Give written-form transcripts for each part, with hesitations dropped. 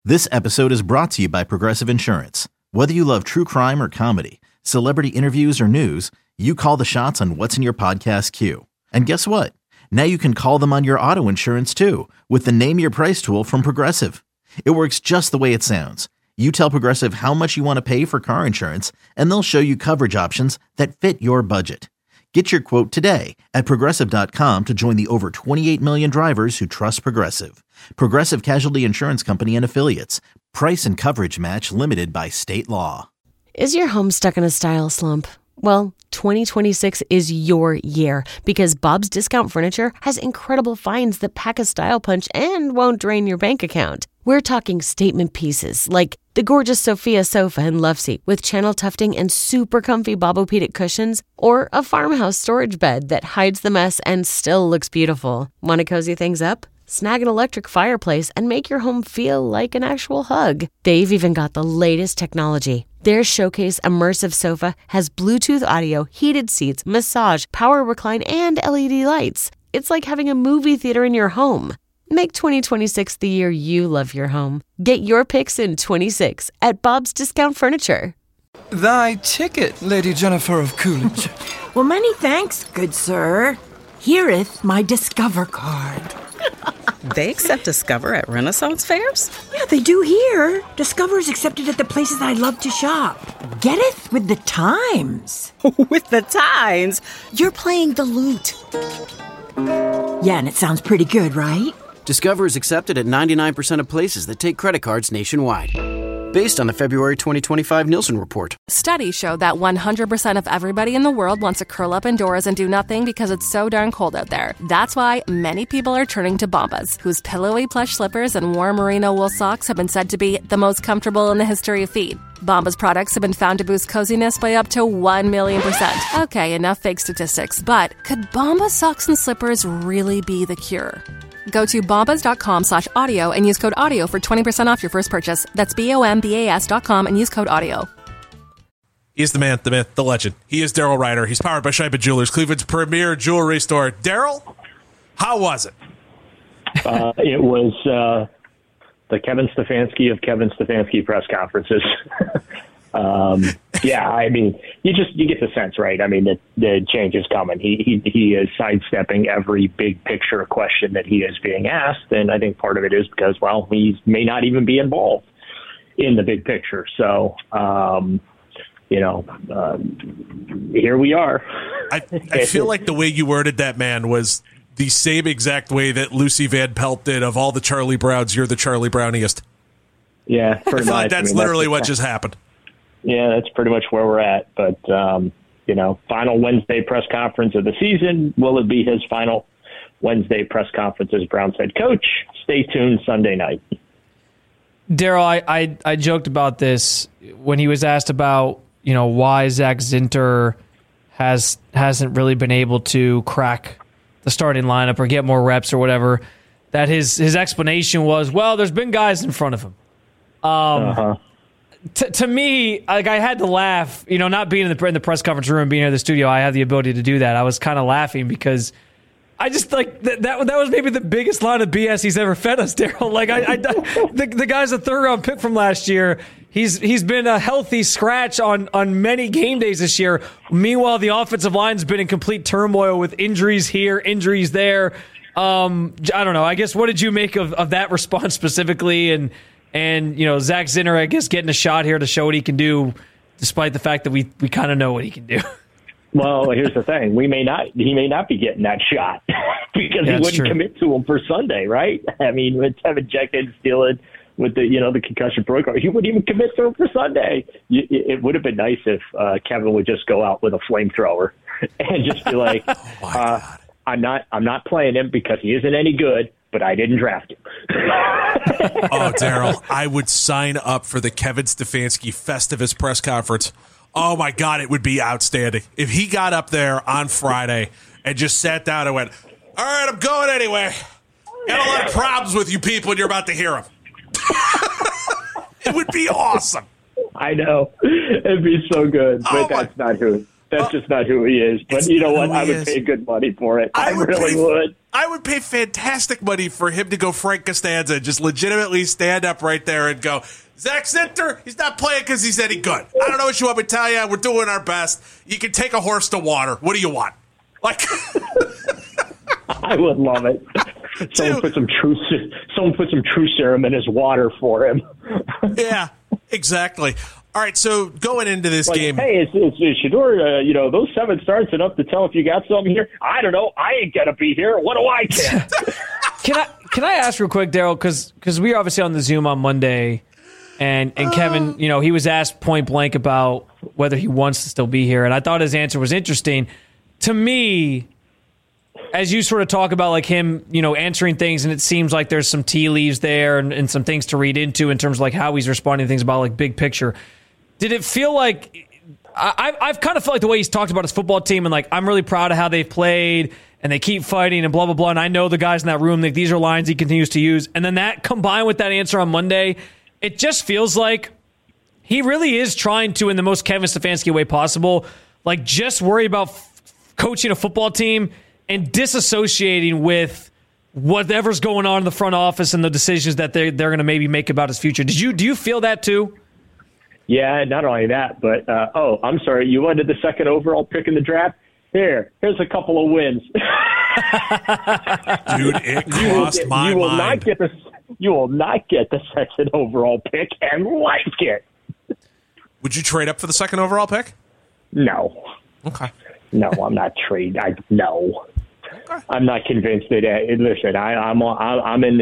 This episode is brought to you by Progressive Insurance. Whether you love true crime or comedy, celebrity interviews or news, you call the shots on what's in your podcast queue. And guess what? Now you can call them on your auto insurance too with the Name Your Price tool from Progressive. It works just the way it sounds. You tell Progressive how much you want to pay for car insurance, and they'll show you coverage options that fit your budget. Get your quote today at Progressive.com to join the over 28 million drivers who trust Progressive. Progressive Casualty Insurance Company and Affiliates. Price and coverage match limited by state law. Is your home stuck in a style slump? Well, 2026 is your year because Bob's Discount Furniture has incredible finds that pack a style punch and won't drain your bank account. We're talking statement pieces like the gorgeous Sophia sofa and love seat with channel tufting and super comfy Bobopedic cushions, or a farmhouse storage bed that hides the mess and still looks beautiful. Want to cozy things up? Snag an electric fireplace and make your home feel like an actual hug. They've even got the latest technology. Their Showcase Immersive Sofa has Bluetooth audio, heated seats, massage, power recline, and LED lights. It's like having a movie theater in your home. Make 2026 the year you love your home. Get your picks in 26 at Bob's Discount Furniture. Thy ticket, Lady Jennifer of Coolidge. Well, many thanks, good sir. Here'th my Discover card. They accept Discover at Renaissance fairs? Yeah, they do here. Discover is accepted at the places I love to shop. Getteth with the times. With the times? You're playing the lute. Yeah, and it sounds pretty good, right? Discover is accepted at 99% of places that take credit cards nationwide. Based on the February 2025 Nielsen report. Studies show that 100% of everybody in the world wants to curl up indoors and do nothing because it's so darn cold out there. That's why many people are turning to Bombas, whose pillowy plush slippers and warm merino wool socks have been said to be the most comfortable in the history of feet. Bombas products have been found to boost coziness by up to 1,000,000%. Okay, enough fake statistics, but could Bombas socks and slippers really be the cure? Go to bombas.com/audio and use code AUDIO for 20% off your first purchase. That's BOMBAS.com and use code AUDIO. He's the man, the myth, the legend. He is Daryl Ryder. He's powered by Scheibe Jewelers, Cleveland's premier jewelry store. Daryl, how was it? It was the Kevin Stefanski of Kevin Stefanski press conferences. Yeah, I mean, you get the sense, right? I mean, the change is coming. He is sidestepping every big picture question that he is being asked, and I think part of it is because, well, he may not even be involved in the big picture. So, here we are. I feel like the way you worded that, man, was the same exact way that Lucy Van Pelt did of all the Charlie Browns. You're the Charlie Browniest. Yeah, pretty much. Like that's literally what just happened. Yeah, that's pretty much where we're at. But, final Wednesday press conference of the season. Will it be his final Wednesday press conference as Browns head coach? Stay tuned Sunday night. Daryl, I joked about this when he was asked about, why Zach Zinter hasn't really been able to crack the starting lineup or get more reps or whatever, that his explanation was, well, there's been guys in front of him. To me, like, I had to laugh, not being in the press conference room and being in the studio. I have the ability to do that. I was kind of laughing because I just like that was maybe the biggest line of BS he's ever fed us, Daryl. Like the guy's a third-round pick from last year. He's been a healthy scratch on many game days this year. Meanwhile, the offensive line's been in complete turmoil with injuries here, injuries there. I don't know. I guess what did you make of that response specifically? And Zach Zinter, I guess, getting a shot here to show what he can do, despite the fact that we kind of know what he can do. Well, here's the thing: he may not be getting that shot because he wouldn't commit to him for Sunday, right? I mean, with Tevin Jenkins dealing with the concussion protocol, he wouldn't even commit to him for Sunday. It would have been nice if Kevin would just go out with a flamethrower and just be like, "I'm not playing him because he isn't any good." But I didn't draft him. Oh, Daryl, I would sign up for the Kevin Stefanski Festivus press conference. Oh, my God, it would be outstanding. If he got up there on Friday and just sat down and went, all right, I'm going anyway. Got a lot of problems with you people, and you're about to hear them. It would be awesome. I know. It'd be so good, but that's just not who he is. But you know what? I would pay good money for it. I really would. I would pay fantastic money for him to go Frank Costanza, just legitimately stand up right there and go, Zach Zinter, he's not playing because he's any good. I don't know what you want me to tell you. We're doing our best. You can take a horse to water. What do you want? Like, I would love it. Someone put some true serum in his water for him. Yeah, exactly. All right, so going into this game, hey, is Shedeur? Those 7 starts enough to tell if you got something here? I don't know. I ain't gonna be here. What do I care? Can I ask real quick, Daryl? Because we were obviously on the Zoom on Monday, and Kevin, he was asked point blank about whether he wants to still be here, and I thought his answer was interesting. To me, as you sort of talk about like him, answering things, and it seems like there's some tea leaves there and some things to read into in terms of like how he's responding to things about like big picture. Did it feel like I've kind of felt like the way he's talked about his football team and like I'm really proud of how they've played and they keep fighting and blah blah blah, and I know the guys in that room, like these are lines he continues to use, and then that combined with that answer on Monday, it just feels like he really is trying to, in the most Kevin Stefanski way possible, like just worry about coaching a football team and disassociating with whatever's going on in the front office and the decisions that they're going to maybe make about his future. Do you feel that too? Yeah, not only that, but I'm sorry, you wanted the 2nd overall pick in the draft? Here's a couple of wins. Dude, it crossed my mind. You will not get the 2nd overall pick and like it. Would you trade up for the 2nd overall pick? No. Okay. No, I'm not trading. No. Okay. I'm not convinced that. Listen, I'm in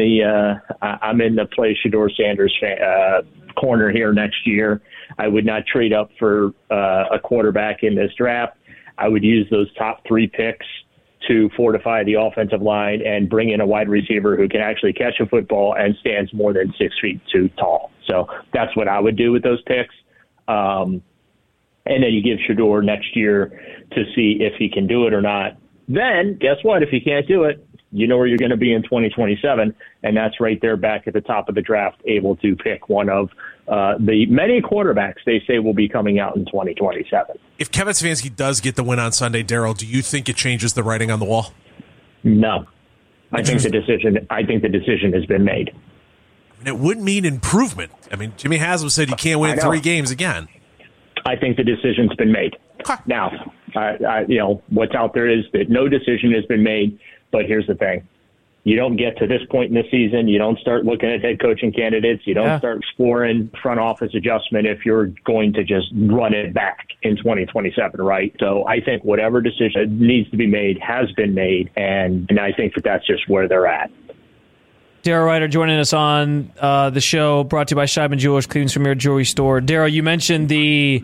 the play Shedeur Sanders corner here next year. I would not trade up for a quarterback in this draft. I would use those top 3 picks to fortify the offensive line and bring in a wide receiver who can actually catch a football and stands more than 6 feet too tall. So that's what I would do with those picks. And then you give Shedeur next year to see if he can do it or not. Then, guess what? If he can't do it, you know where you're going to be in 2027, and that's right there back at the top of the draft, able to pick one of the many quarterbacks they say will be coming out in 2027. If Kevin Stefanski does get the win on Sunday, Daryl, do you think it changes the writing on the wall? No. I think the decision has been made. I mean, it would mean improvement. I mean, Jimmy Haslam said you can't win 3 games again. I think the decision's been made. Now, what's out there is that no decision has been made, but here's the thing. You don't get to this point in the season. You don't start looking at head coaching candidates. You don't start exploring front office adjustment if you're going to just run it back in 2027, right? So I think whatever decision needs to be made has been made, and I think that's just where they're at. Daryl Ryder joining us on the show, brought to you by Scheiben Jewelers, Cleveland's premier jewelry store. Daryl, you mentioned the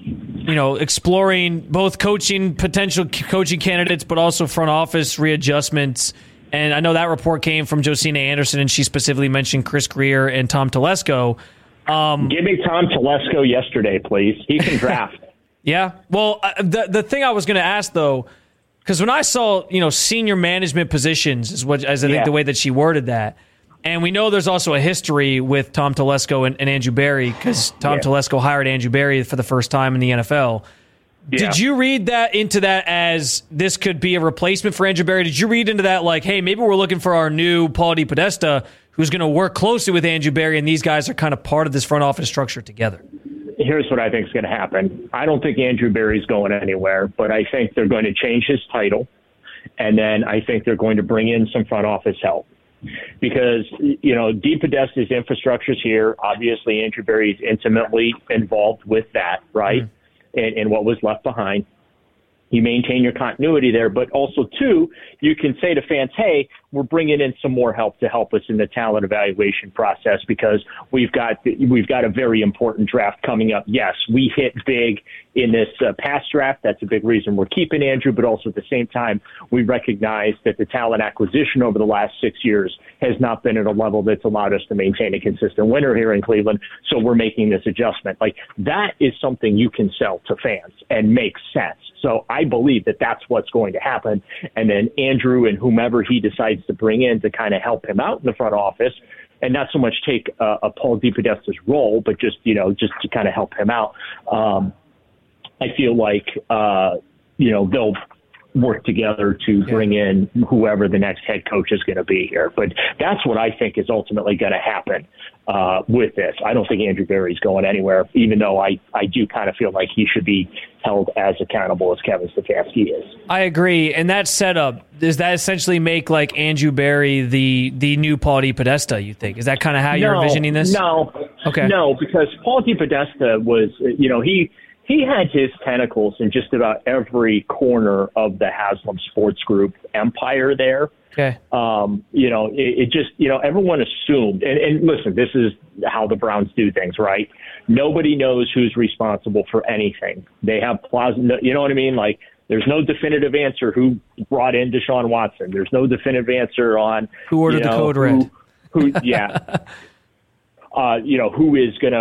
exploring both potential coaching candidates, but also front office readjustments. And I know that report came from Josina Anderson, and she specifically mentioned Chris Grier and Tom Telesco. Give me Tom Telesco yesterday, please. He can draft. Yeah. Well, the thing I was going to ask, though, because when I saw, senior management positions, as I think the way that she worded that, and we know there's also a history with Tom Telesco and Andrew Berry, because Tom Telesco hired Andrew Berry for the first time in the NFL. Yeah. Did you read that into that as this could be a replacement for Andrew Berry? Did you read into that like, hey, maybe we're looking for our new Paul DePodesta who's going to work closely with Andrew Berry, and these guys are kind of part of this front office structure together? Here's what I think is going to happen. I don't think Andrew Berry's going anywhere, but I think they're going to change his title, and then I think they're going to bring in some front office help. Because, DePodesta's infrastructure's here. Obviously, Andrew Berry's intimately involved with that, right? And what was left behind. You maintain your continuity there, but also, too, you can say to fans, hey, we're bringing in some more help to help us in the talent evaluation process because we've got a very important draft coming up. Yes, we hit big in this past draft. That's a big reason we're keeping Andrew, but also at the same time, we recognize that the talent acquisition over the last 6 years has not been at a level that's allowed us to maintain a consistent winner here in Cleveland, so we're making this adjustment. Like, that is something you can sell to fans and make sense. So I believe that that's what's going to happen. And then Andrew and whomever he decides to bring in to kind of help him out in the front office, and not so much take a Paul DePodesta's role, but just to kind of help him out. I feel like, they'll work together to bring in whoever the next head coach is going to be here. But that's what I think is ultimately going to happen with this. I don't think Andrew Berry's going anywhere, even though I do kind of feel like he should be held as accountable as Kevin Stefanski is. I agree. And that setup, does that essentially make like Andrew Berry the new Paul DePodesta, you think? Is that kind of how you're envisioning this? No. Okay. No, because Paul DePodesta was, he had his tentacles in just about every corner of the Haslam Sports Group empire there. Okay. It just, everyone assumed, and listen, this is how the Browns do things, right? Nobody knows who's responsible for anything. They have you know what I mean? Like, there's no definitive answer who brought in Deshaun Watson. There's no definitive answer on who ordered the code red. Who is going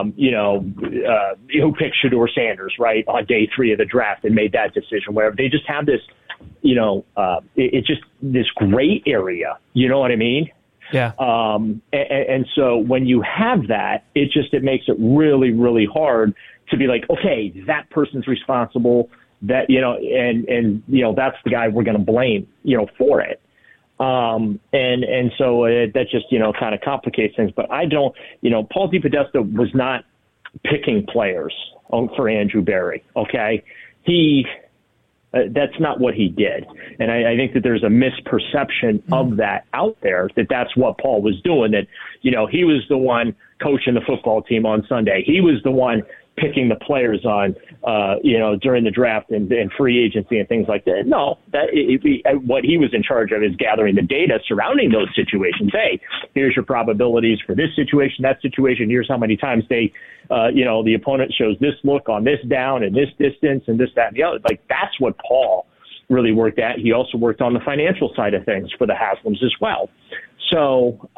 to, who picked Shedeur Sanders, right, on day 3 of the draft and made that decision, wherever. They just have this, it's just this gray area. You know what I mean? Yeah. And so when you have that, it makes it really, really hard to be like, okay, that person's responsible, that, that's the guy we're going to blame, for it. And so that just, kind of complicates things. But I don't, Paul DePodesta was not picking players for Andrew Berry. Okay. That's not what he did. And I think that there's a misperception of that out there, that that's what Paul was doing, that, he was the one coaching the football team on Sunday. He was the one picking the players on, during the draft and free agency and things like that. No, what he was in charge of is gathering the data surrounding those situations. Hey, here's your probabilities for this situation, that situation. Here's how many times the opponent shows this look on this down and this distance and this, that, and the other. Like, that's what Paul really worked at. He also worked on the financial side of things for the Haslams as well. So,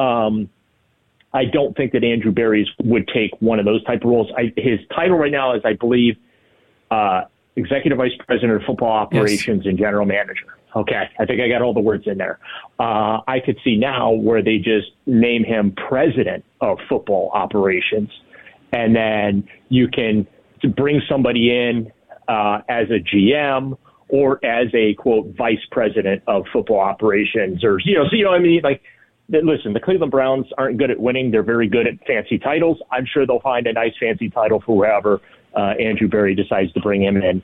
I don't think that Andrew Berry would take one of those type of roles. His title right now is, I believe, Executive Vice President of Football Operations and General Manager. Okay, I think I got all the words in there. I could see now where they just name him President of Football Operations, and then you can bring somebody in as a GM or as a, quote, Vice President of Football Operations, or, what I mean? Like, listen, the Cleveland Browns aren't good at winning. They're very good at fancy titles. I'm sure they'll find a nice fancy title for whoever Andrew Berry decides to bring in, in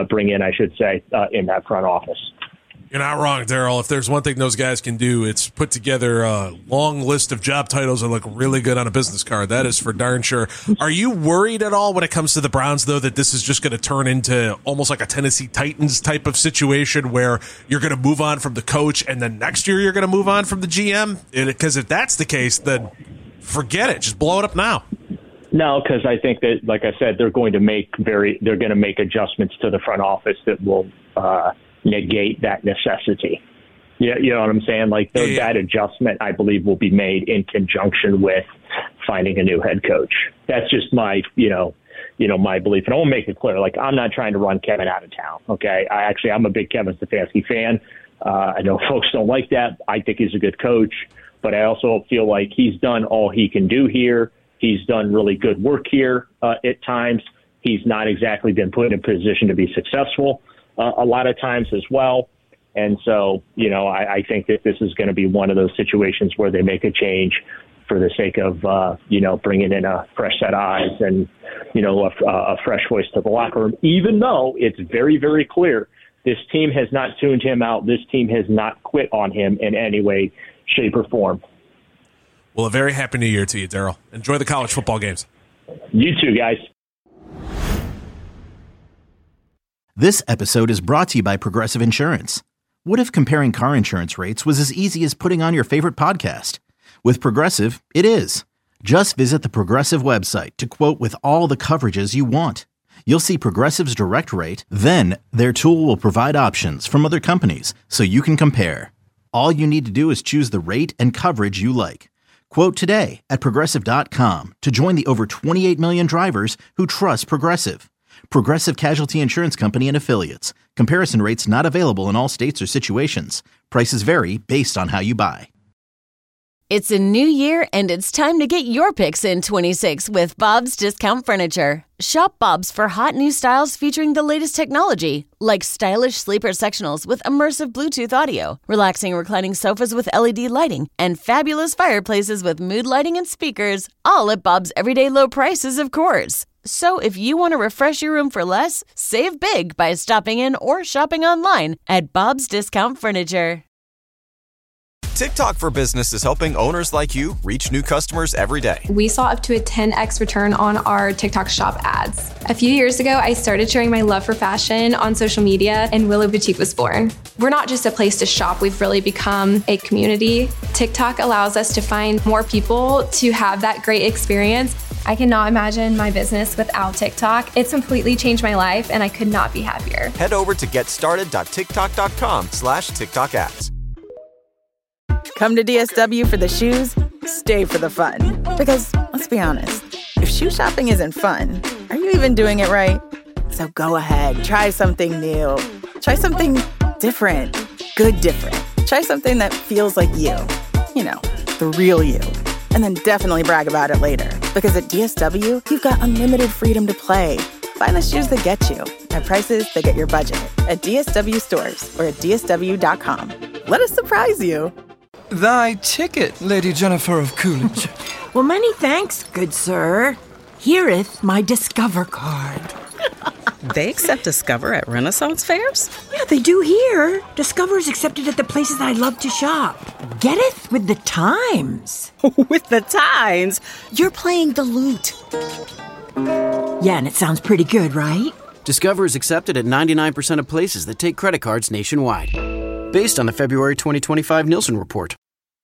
that front office. You're not wrong, Daryl. If there's one thing those guys can do, it's put together a long list of job titles that look really good on a business card. That is for darn sure. Are you worried at all when it comes to the Browns, though, that this is just going to turn into almost like a Tennessee Titans type of situation where you're going to move on from the coach and then next year you're going to move on from the GM? Because if that's the case, then forget it. Just blow it up now. No, because I think that, like I said, they're going to make adjustments to the front office that will negate that necessity. You know what I'm saying? Like, that adjustment, I believe, will be made in conjunction with finding a new head coach. That's just my, my belief. And I want to make it clear, like, I'm not trying to run Kevin out of town. Okay. I'm a big Kevin Stefanski fan. I know folks don't like that. I think he's a good coach, but I also feel like he's done all he can do here. He's done really good work here at times. He's not exactly been put in a position to be successful a lot of times as well. And so, I think that this is going to be one of those situations where they make a change for the sake of, bringing in a fresh set of eyes and, a fresh voice to the locker room, even though it's very, very clear this team has not tuned him out. This team has not quit on him in any way, shape, or form. Well, a very happy New Year to you, Daryl. Enjoy the college football games. You too, guys. This episode is brought to you by Progressive Insurance. What if comparing car insurance rates was as easy as putting on your favorite podcast? With Progressive, it is. Just visit the Progressive website to quote with all the coverages you want. You'll see Progressive's direct rate, then their tool will provide options from other companies so you can compare. All you need to do is choose the rate and coverage you like. Quote today at Progressive.com to join the over 28 million drivers who trust Progressive. Progressive Casualty Insurance Company and Affiliates. Comparison rates not available in all states or situations. Prices vary based on how you buy. It's a new year, and it's time to get your picks in 26 with Bob's Discount Furniture. Shop Bob's for hot new styles featuring the latest technology, like stylish sleeper sectionals with immersive Bluetooth audio, relaxing reclining sofas with LED lighting, and fabulous fireplaces with mood lighting and speakers, all at Bob's everyday low prices, of course. So if you want to refresh your room for less, save big by stopping in or shopping online at Bob's Discount Furniture. TikTok for Business is helping owners like you reach new customers every day. We saw up to a 10x return on our TikTok shop ads. A few years ago, I started sharing my love for fashion on social media, and Willow Boutique was born. We're not just a place to shop, we've really become a community. TikTok allows us to find more people to have that great experience. I cannot imagine my business without TikTok. It's completely changed my life, and I could not be happier. Head over to getstarted.tiktok.com/TikTok ads. Come to DSW for the shoes, stay for the fun. Because, let's be honest, if shoe shopping isn't fun, are you even doing it right? So go ahead, try something new. Try something different. Good different. Try something that feels like you. You know, the real you. And then definitely brag about it later. Because at DSW, you've got unlimited freedom to play. Find the shoes that get you at prices that get your budget at DSW stores or at DSW.com. Let us surprise you. Thy ticket, Lady Jennifer of Coolidge. Well, many thanks, good sir. Hereeth my Discover card. They accept Discover at Renaissance fairs? Yeah, they do here. Discover is accepted at the places I love to shop. Getteth with the times. With the times? You're playing the lute. Yeah, and it sounds pretty good, right? Discover is accepted at 99% of places that take credit cards nationwide. Based on the February 2025 Nielsen report.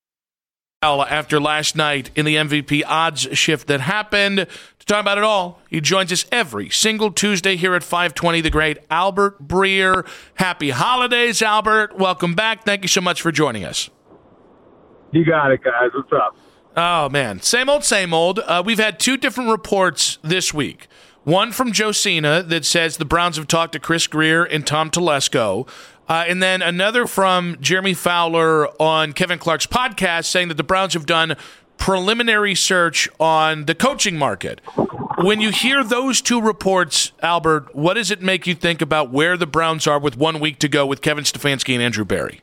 After last night in the MVP odds shift that happened, to talk about it all, he joins us every single Tuesday here at 520, the great Albert Breer. Happy holidays, Albert. Welcome back. Thank you so much for joining us. You got it, guys. What's up? Oh, man. Same old, same old. We've had two different reports this week. One from Josina that says the Browns have talked to Chris Grier and Tom Telesco. And then another from Jeremy Fowler on Kevin Clark's podcast saying that the Browns have done preliminary search on the coaching market. When you hear those two reports, Albert, what does it make you think about where the Browns are with 1 week to go with Kevin Stefanski and Andrew Berry?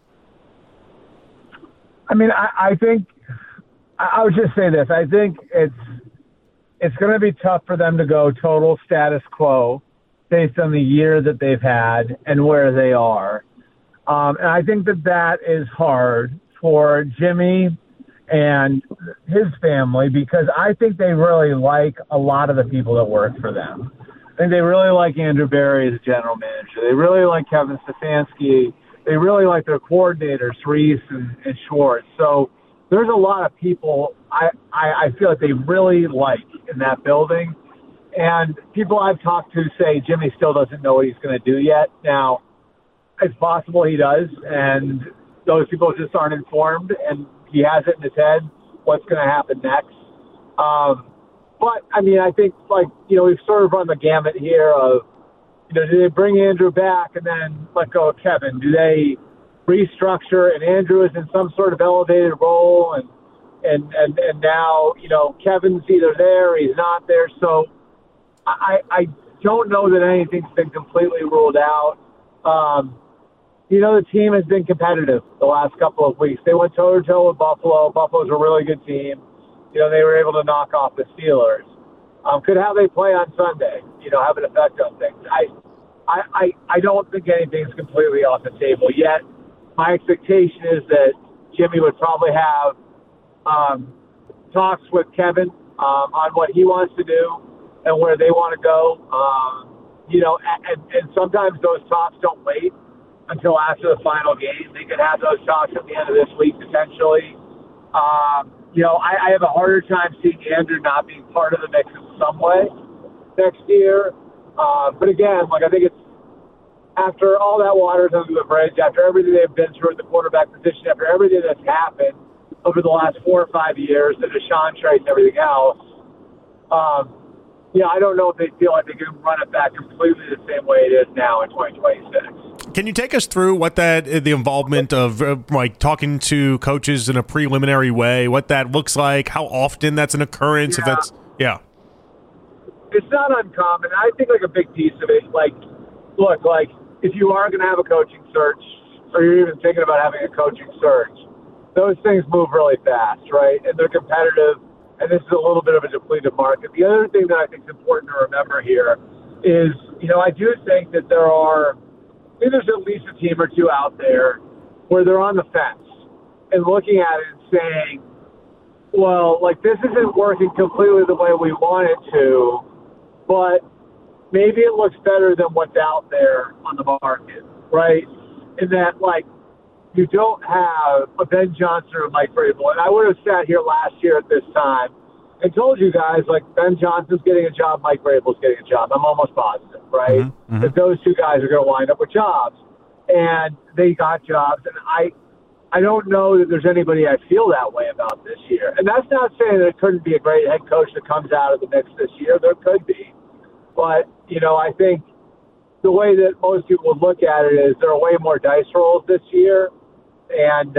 I mean, I think I would just say this. I think it's going to be tough for them to go total status quo based on the year that they've had and where they are. And I think that is hard for Jimmy and his family because I think they really like a lot of the people that work for them. I think they really like Andrew Berry as general manager. They really like Kevin Stefanski. They really like their coordinators, Reese and Schwartz. So there's a lot of people I feel like they really like in that building. And people I've talked to say Jimmy still doesn't know what he's going to do yet. Now, it's possible he does, and those people just aren't informed, and he has it in his head what's going to happen next. But, I mean, I think, we've sort of run the gamut here of, do they bring Andrew back and then let go of Kevin? Do they restructure, and Andrew is in some sort of elevated role, and now, Kevin's either there or he's not there. So I don't know that anything's been completely ruled out. The team has been competitive the last couple of weeks. They went toe-to-toe with Buffalo. Buffalo's a really good team. They were able to knock off the Steelers. Could how they play on Sunday, have an effect on things. I don't think anything's completely off the table yet. My expectation is that Jimmy would probably have talks with Kevin on what he wants to do and where they want to go. And sometimes those talks don't wait until after the final game. They could have those talks at the end of this week, potentially. I have a harder time seeing Andrew not being part of the mix in some way next year. But again, I think it's after all that water's under the bridge, after everything they've been through at the quarterback position, after everything that's happened over the last 4 or 5 years, the Deshaun trade and everything else, I don't know if they feel like they can run it back completely the same way it is now in 2026. Can you take us through what the involvement of like talking to coaches in a preliminary way, what that looks like, how often that's an occurrence? Yeah. It's not uncommon. I think like a big piece of it, like, look, like if you are going to have a coaching search or you're even thinking about having a coaching search, those things move really fast, right? And they're competitive, and this is a little bit of a depleted market. The other thing that I think is important to remember here is, I do think that there's at least a team or two out there where they're on the fence and looking at it and saying, well, like this isn't working completely the way we want it to, but maybe it looks better than what's out there on the market, right? In that, like, you don't have a Ben Johnson or Mike Vrabel. And I would have sat here last year at this time and told you guys, like, Ben Johnson's getting a job, Mike Vrabel's getting a job. I'm almost positive, right? Mm-hmm. That those two guys are going to wind up with jobs. And they got jobs. And I don't know that there's anybody I feel that way about this year. And that's not saying that it couldn't be a great head coach that comes out of the mix this year. There could be. But, I think the way that most people would look at it is there are way more dice rolls this year. And,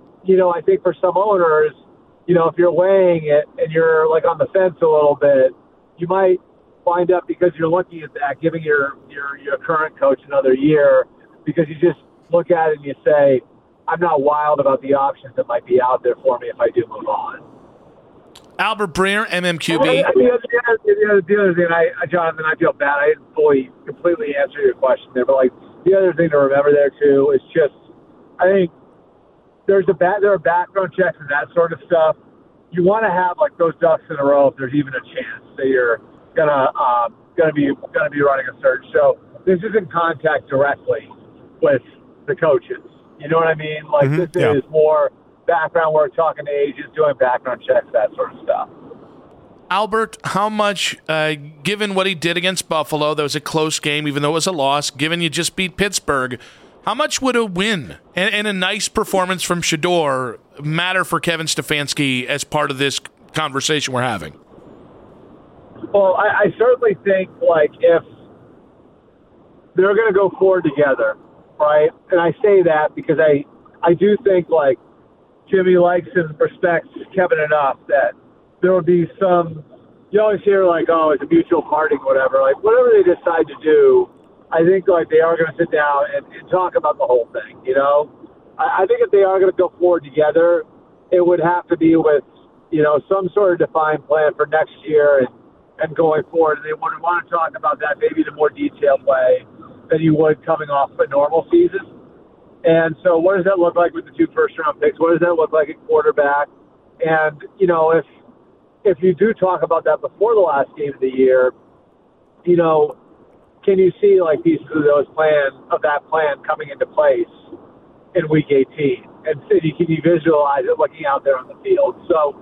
I think for some owners, if you're weighing it and you're like on the fence a little bit, you might wind up, because you're looking at that, giving your current coach another year, because you just look at it and you say, I'm not wild about the options that might be out there for me if I do move on. Albert Breer, MMQB. The other thing, Jonathan, I feel bad. I didn't completely answer your question there, but like the other thing to remember there too is just, I think there are background checks and that sort of stuff. You want to have like those ducks in a row if there's even a chance that you're gonna be running a search. So this isn't contact directly with the coaches. You know what I mean? Like this is more background work, talking to agents, doing background checks, that sort of stuff. Albert, how much, given what he did against Buffalo, that was a close game, even though it was a loss, given you just beat Pittsburgh, how much would a win and a nice performance from Shedeur matter for Kevin Stefanski as part of this conversation we're having? Well, I certainly think, like, if they're going to go forward together, right? And I say that because I do think, like, Jimmy likes and respects Kevin enough that there would be some, you always hear like, oh, it's a mutual parting, whatever. Like, whatever they decide to do, I think like they are going to sit down and talk about the whole thing, I think if they are going to go forward together, it would have to be with, some sort of defined plan for next year and going forward. And they would want to talk about that maybe in a more detailed way than you would coming off a normal season. And so what does that look like with the 2 first-round picks? What does that look like at quarterback? And, if you do talk about that before the last game of the year, can you see, like, pieces of that plan coming into place in Week 18? And can you visualize it looking out there on the field? So,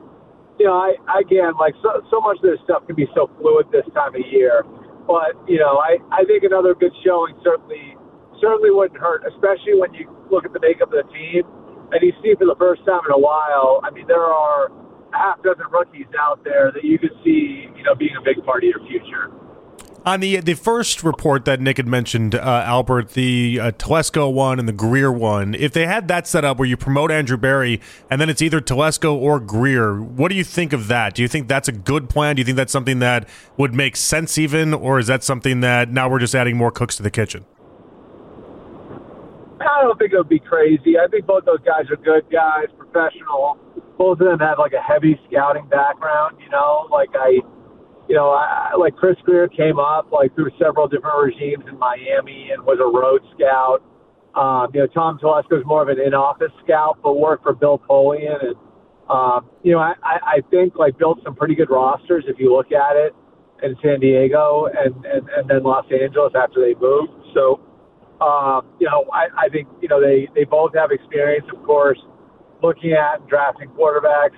so much of this stuff can be so fluid this time of year. But, I think another good showing certainly wouldn't hurt, especially when you look at the makeup of the team and you see for the first time in a while, I mean, there are a half dozen rookies out there that you could see, being a big part of your future. On the first report that Nick had mentioned, Albert, the Telesco one and the Greer one, if they had that set up where you promote Andrew Berry and then it's either Telesco or Greer, what do you think of that? Do you think that's a good plan? Do you think that's something that would make sense even, or is that something that now we're just adding more cooks to the kitchen? I don't think it would be crazy. I think both those guys are good guys, professional. Both of them have like a heavy scouting background, like Chris Greer came up like through several different regimes in Miami and was a road scout. Tom Telesco is more of an in-office scout, but worked for Bill Polian. And, I think like built some pretty good rosters if you look at it in San Diego and then Los Angeles after they moved. So, I think, they both have experience, of course, looking at and drafting quarterbacks.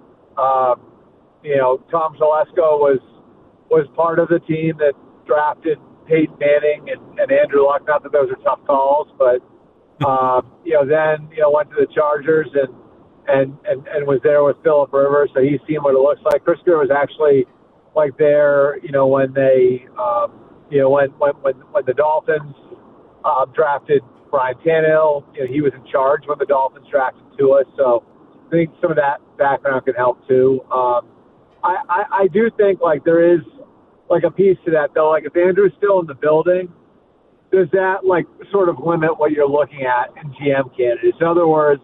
Tom Telesco was part of the team that drafted Peyton Manning and Andrew Luck. Not that those are tough calls, but, then, went to the Chargers and was there with Phillip Rivers. So he's seen what it looks like. Chris Greer was actually like there, when they, when the Dolphins drafted Brian Tannehill, he was in charge when the Dolphins drafted Tua, so I think some of that background can help too. I do think there is a piece to that though. If Andrew's still in the building, does that sort of limit what you're looking at in GM candidates? In other words,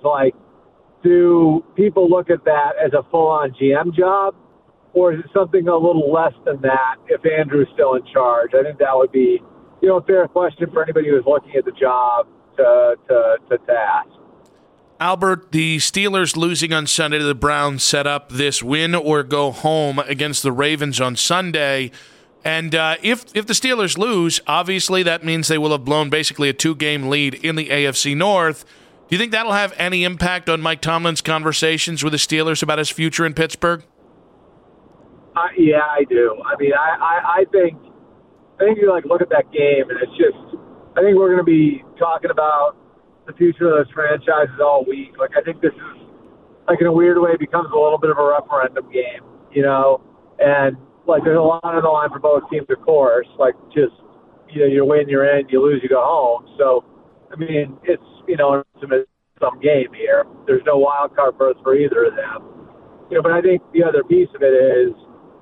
do people look at that as a full-on GM job, or is it something a little less than that if Andrew's still in charge? I think that would be a fair question for anybody who's looking at the job to ask. Albert, the Steelers losing on Sunday to the Browns set up this win or go home against the Ravens on Sunday. And if the Steelers lose, obviously that means they will have blown basically a 2-game lead in the AFC North. Do you think that'll have any impact on Mike Tomlin's conversations with the Steelers about his future in Pittsburgh? Yeah, I do. I mean, I think you look at that game, and it's just, I think we're going to be talking about the future of those franchises all week. I think this is, in a weird way, becomes a little bit of a referendum game, and there's a lot on the line for both teams, of course. You win, you're in. You lose, you go home. So, I mean, it's some game here. There's no wild card berth for either of them. But I think the other piece of it is,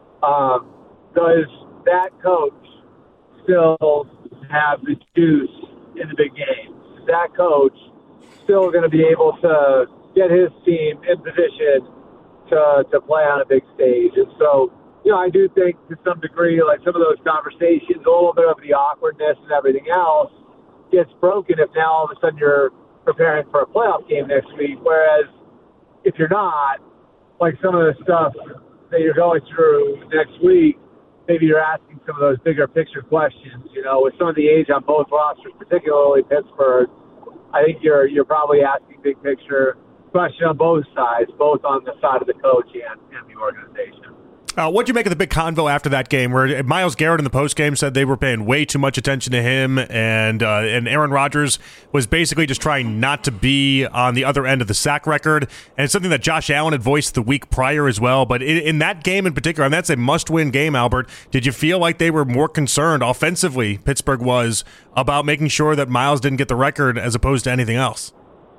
does that coach still have the juice in the big games? Is that coach still going to be able to get his team in position to play on a big stage? And so, I do think to some degree, some of those conversations, a little bit of the awkwardness and everything else gets broken if now all of a sudden you're preparing for a playoff game next week. Whereas if you're not, some of the stuff that you're going through next week, maybe you're asking some of those bigger picture questions, with some of the age on both rosters, particularly Pittsburgh. I think you're probably asking big picture question on both sides, both on the side of the coach and the organization. What'd you make of the big convo after that game where Myles Garrett in the postgame said they were paying way too much attention to him, and Aaron Rodgers was basically just trying not to be on the other end of the sack record, and it's something that Josh Allen had voiced the week prior as well. But in that game in particular, and that's a must-win game, Albert, did you feel like they were more concerned offensively, Pittsburgh was, about making sure that Myles didn't get the record as opposed to anything else?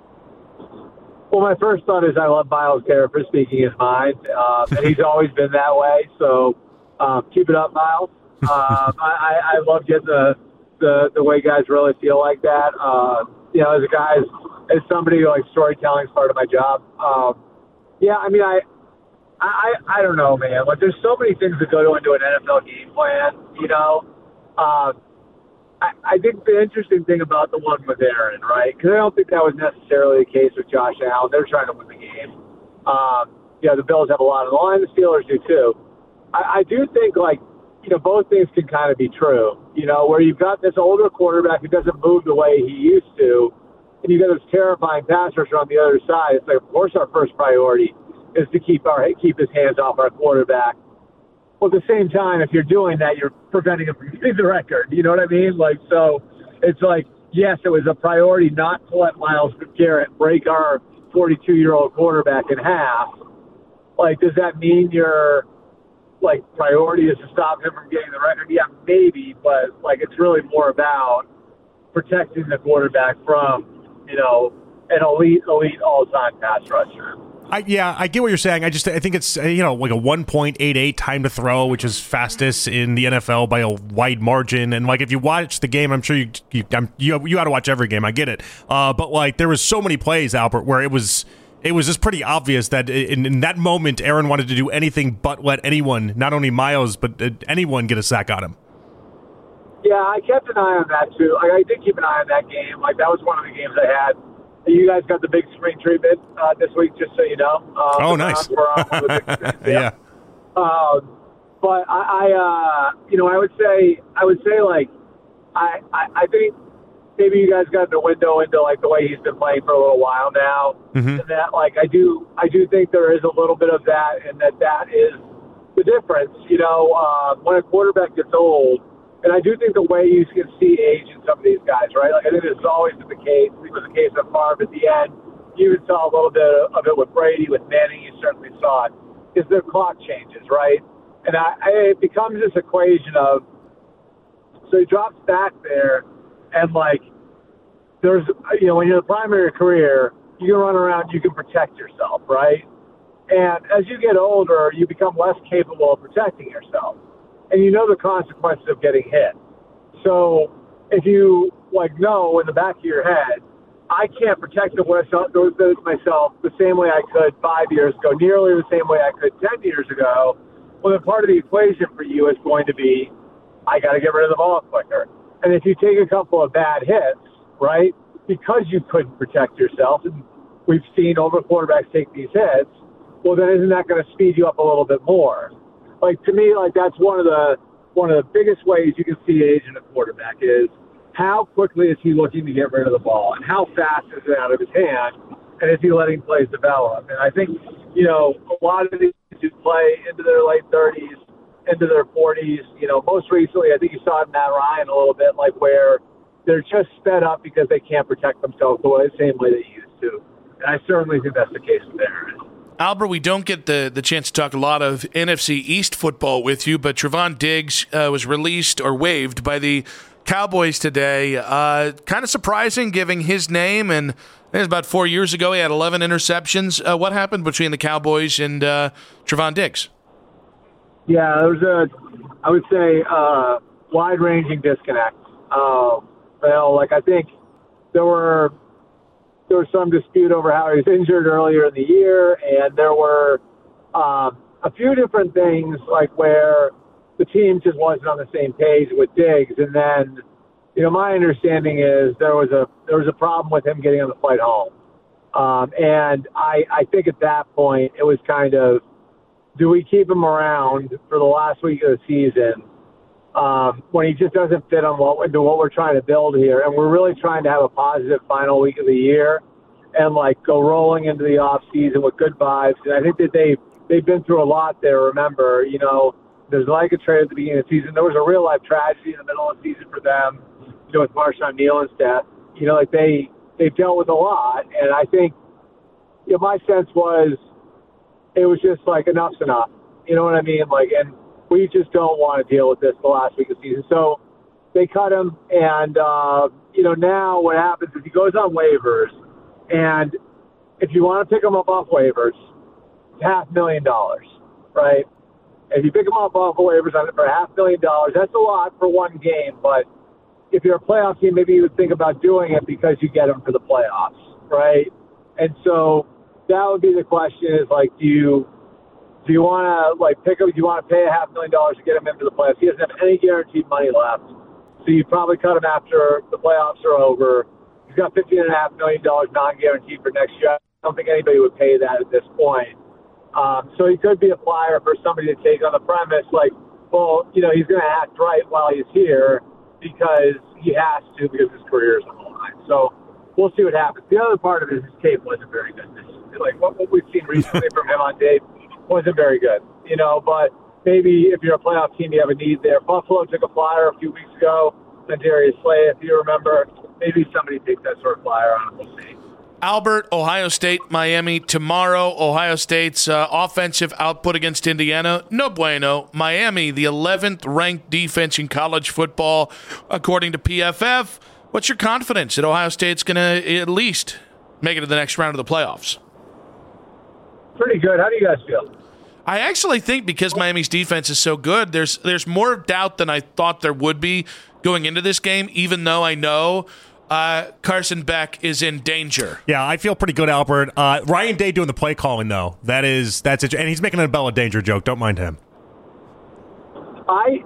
Well, my first thought is I love Myles Garrett for speaking his mind, and he's always been that way. So keep it up, Myles. I love getting the way guys really feel like that. As a guy, as somebody storytelling is part of my job. I mean, I don't know, man. There's so many things that go into an NFL game plan. I think the interesting thing about the one with Aaron, right? Because I don't think that was necessarily the case with Josh Allen. They're trying to win the game. The Bills have a lot on the line. The Steelers do too. I do think both things can kind of be true. Where you've got this older quarterback who doesn't move the way he used to, and you've got this terrifying pass rusher on the other side. It's of course our first priority is to keep his hands off our quarterback. Well, at the same time, if you're doing that, you're preventing him from getting the record. You know what I mean? So it's yes, it was a priority not to let Myles Garrett break our 42-year-old quarterback in half. Does that mean your priority is to stop him from getting the record? Yeah, maybe, but it's really more about protecting the quarterback from an elite all-time pass rusher. I get what you're saying. I think it's a 1.88 time to throw, which is fastest in the NFL by a wide margin. And if you watch the game, I'm sure you got to watch every game. I get it. But there was so many plays, Albert, where it was just pretty obvious that in that moment, Aaron wanted to do anything but let anyone, not only Myles, but anyone get a sack on him. Yeah, I kept an eye on that too. I did keep an eye on that game. That was one of the games I had. You guys got the big spring treatment this week, just so you know. Oh, nice. Yeah. But I would say, I think maybe you guys got the window into the way he's been playing for a little while now, and that I do think there is a little bit of that, and that is the difference. When a quarterback gets old. And I do think the way you can see age in some of these guys, right? I think this has always been the case. It was the case of Favre at the end. You even saw a little bit of it with Brady, with Manning. You certainly saw it. Is the clock changes, right? And it becomes this equation of, so he drops back there, and there's, when you're in the prime of your career, you can run around, you can protect yourself, right? And as you get older, you become less capable of protecting yourself. And you know the consequences of getting hit. So if you, know in the back of your head, I can't protect myself the same way I could 5 years ago, nearly the same way I could 10 years ago, well, then part of the equation for you is going to be, I got to get rid of the ball quicker. And if you take a couple of bad hits, right, because you couldn't protect yourself, and we've seen older quarterbacks take these hits, well, then isn't that going to speed you up a little bit more? To me, that's one of the biggest ways you can see age in a quarterback is how quickly is he looking to get rid of the ball, and how fast is it out of his hand, and is he letting plays develop? And I think, a lot of these who play into their late 30s, into their 40s, most recently, I think you saw it in Matt Ryan a little bit, where they're just sped up because they can't protect themselves the same way they used to. And I certainly think that's the case there. Albert, we don't get the chance to talk a lot of NFC East football with you, but Trevon Diggs was released or waived by the Cowboys today. Kind of surprising, given his name, and it was about 4 years ago. He had 11 interceptions. What happened between the Cowboys and Trevon Diggs? Yeah, there was I would say, wide-ranging disconnect. I think there was some dispute over how he was injured earlier in the year, and there were a few different things where the team just wasn't on the same page with Diggs. And then, my understanding is there was a problem with him getting on the flight home. And I think at that point it was kind of, do we keep him around for the last week of the season when he just doesn't fit into what we're trying to build here? And we're really trying to have a positive final week of the year and go rolling into the off season with good vibes. And I think that they've been through a lot there. Remember, there's a trade at the beginning of the season. There was a real life tragedy in the middle of the season for them, with Marshawn Nealon's death. They've dealt with a lot. And I think, my sense was, it was just enough's enough. You know what I mean? And we just don't want to deal with this the last week of the season. So they cut him, and now what happens is he goes on waivers, and if you want to pick him up off waivers, it's $500,000, right? If you pick him up off of waivers for $500,000, that's a lot for one game. But if you're a playoff team, maybe you would think about doing it because you get him for the playoffs, right? And so that would be the question: is do you want to pick him? Do you want to pay $500,000 to get him into the playoffs? He doesn't have any guaranteed money left, so you probably cut him after the playoffs are over. He's got $15.5 million non-guaranteed for next year. I don't think anybody would pay that at this point. So he could be a flyer for somebody to take on the premise, he's going to act right while he's here because he has to, because his career is on the line. So we'll see what happens. The other part of it is his tape wasn't very good. What we've seen recently from him on tape wasn't very good, but maybe if you're a playoff team, you have a need there. Buffalo took a flyer a few weeks ago, Darius Slay, if you remember. Maybe somebody takes that sort of flyer on him. We'll see. Albert, Ohio State, Miami tomorrow. Ohio State's offensive output against Indiana, no bueno. Miami, the 11th ranked defense in college football, according to PFF. What's your confidence that Ohio State's going to at least make it to the next round of the playoffs? Pretty good. How do you guys feel? I actually think because Miami's defense is so good, there's more doubt than I thought there would be going into this game, even though I know Carson Beck is in danger. Yeah, I feel pretty good, Albert. Ryan Day doing the play calling, though. That's it. And he's making an Bella Danger joke. Don't mind him. I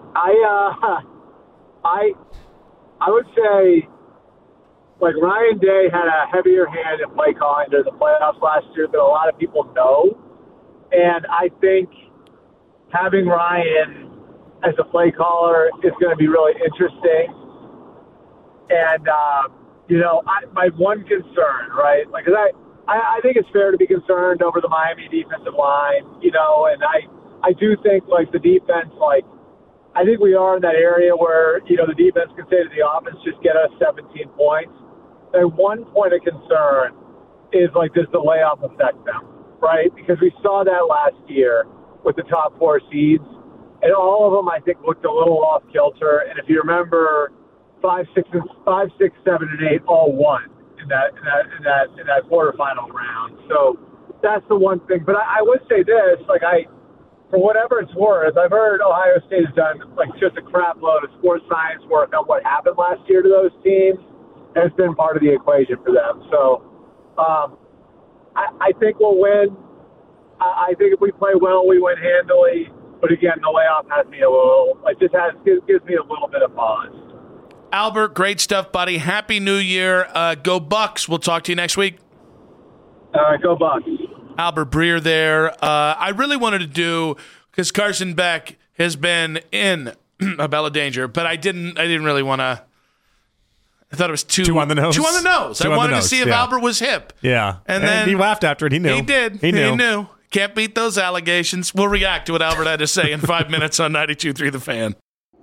would say, Ryan Day had a heavier hand in play calling during the playoffs last year than a lot of people know. And I think having Ryan as a play caller is going to be really interesting. And, my one concern, right, because I think it's fair to be concerned over the Miami defensive line, and I do think, the defense, I think we are in that area where, the defense can say to the offense, just get us 17 points. And one point of concern is, does the layoff affect them, right? Because we saw that last year with the top four seeds, and all of them, I think, looked a little off kilter. And if you remember 5, 6, 7, and 8 all won in that quarterfinal round. So that's the one thing. But I would say this, for whatever it's worth, I've heard Ohio State has done just a crap load of sports science work on what happened last year to those teams, and it's been part of the equation for them. So I think we'll win. I think if we play well, we win handily. But again, the layoff has me a little. Gives me a little bit of pause. Albert, great stuff, buddy. Happy New Year. Go Bucks. We'll talk to you next week. Go Bucks. Albert Breer there. I really wanted to do, because Carson Beck has been in a Bella Danger, but I didn't really want to. I thought it was too on the nose. Too on the nose. I wanted to see if Albert was hip. Yeah. And then he laughed after it. He knew. He did. He knew. Can't beat those allegations. We'll react to what Albert had to say in 5 minutes on 92.3 The Fan.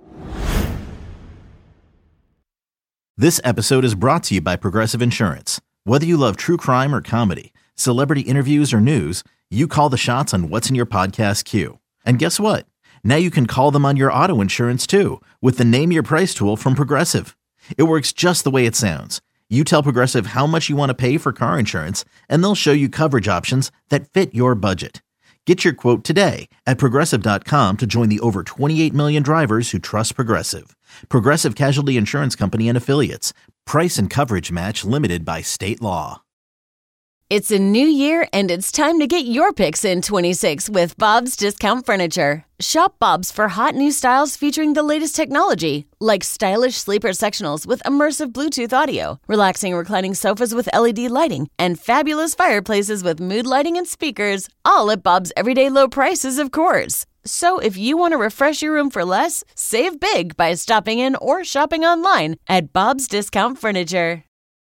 This episode is brought to you by Progressive Insurance. Whether you love true crime or comedy, celebrity interviews or news, you call the shots on what's in your podcast queue. And guess what? Now you can call them on your auto insurance too with the Name Your Price tool from Progressive. It works just the way it sounds. You tell Progressive how much you want to pay for car insurance, and they'll show you coverage options that fit your budget. Get your quote today at Progressive.com to join the over 28 million drivers who trust Progressive. Progressive Casualty Insurance Company and Affiliates. Price and coverage match limited by state law. It's a new year, and it's time to get your picks in 26 with Bob's Discount Furniture. Shop Bob's for hot new styles featuring the latest technology, like stylish sleeper sectionals with immersive Bluetooth audio, relaxing reclining sofas with LED lighting, and fabulous fireplaces with mood lighting and speakers, all at Bob's everyday low prices, of course. So if you want to refresh your room for less, save big by stopping in or shopping online at Bob's Discount Furniture.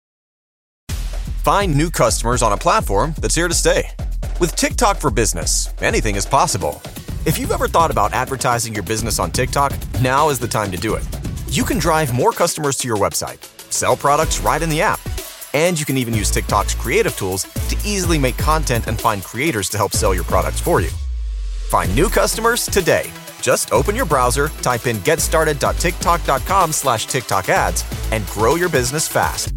Find new customers on a platform that's here to stay. With TikTok for Business, anything is possible. If you've ever thought about advertising your business on TikTok, now is the time to do it. You can drive more customers to your website, sell products right in the app, and you can even use TikTok's creative tools to easily make content and find creators to help sell your products for you. Find new customers today. Just open your browser, type in getstarted.tiktok.com/TikTok ads, and grow your business fast.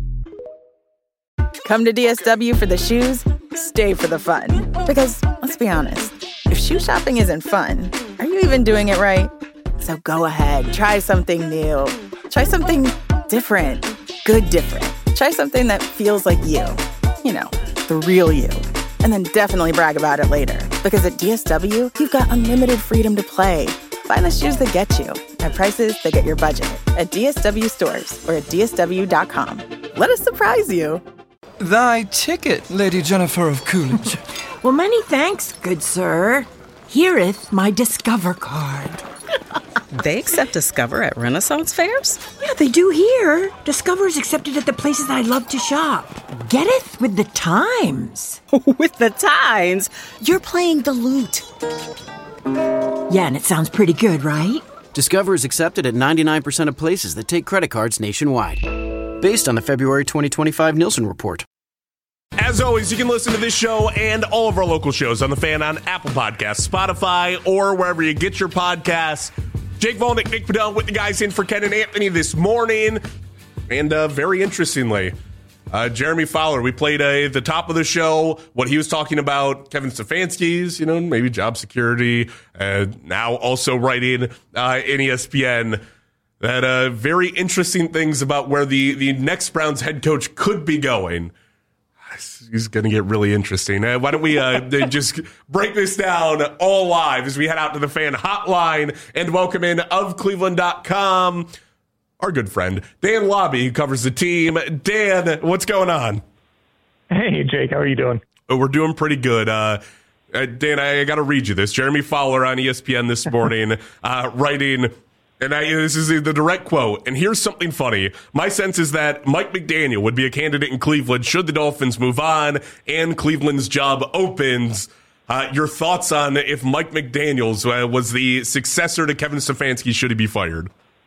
Come to DSW for the shoes, stay for the fun. Because, let's be honest, if shoe shopping isn't fun, are you even doing it right? So go ahead, try something new. Try something different. Good different. Try something that feels like you. You know, the real you. And then definitely brag about it later. Because at DSW, you've got unlimited freedom to play. Find the shoes that get you at prices that get your budget at DSW stores or at DSW.com. Let us surprise you. Thy ticket, Lady Jennifer of Coolidge. Well, many thanks, good sir. Hereeth my Discover card. They accept Discover at Renaissance fairs? Yeah, they do here. Discover is accepted at the places I love to shop. Getteth with the times. With the times? You're playing the lute. Yeah, and it sounds pretty good, right? Discover is accepted at 99% of places that take credit cards nationwide. Based on the February 2025 Nielsen report. As always, you can listen to this show and all of our local shows on The Fan on Apple Podcasts, Spotify, or wherever you get your podcasts. Jake Volnick, Nick Padell with the guys in for Ken and Anthony this morning. And very interestingly, Jeremy Fowler, we played at the top of the show what he was talking about Kevin Stefanski's, maybe job security, now also writing in ESPN. That very interesting things about where the next Browns head coach could be going. He's going to get really interesting. Why don't we just break this down all live as we head out to the Fan Hotline and welcome in of Cleveland.com, our good friend, Dan Lobby, who covers the team. Dan, what's going on? Hey, Jake. How are you doing? Oh, we're doing pretty good. Dan, I got to read you this. Jeremy Fowler on ESPN this morning writing... And this is the direct quote. And here's something funny. My sense is that Mike McDaniel would be a candidate in Cleveland should the Dolphins move on and Cleveland's job opens. Your thoughts on if Mike McDaniels was the successor to Kevin Stefanski, should he be fired?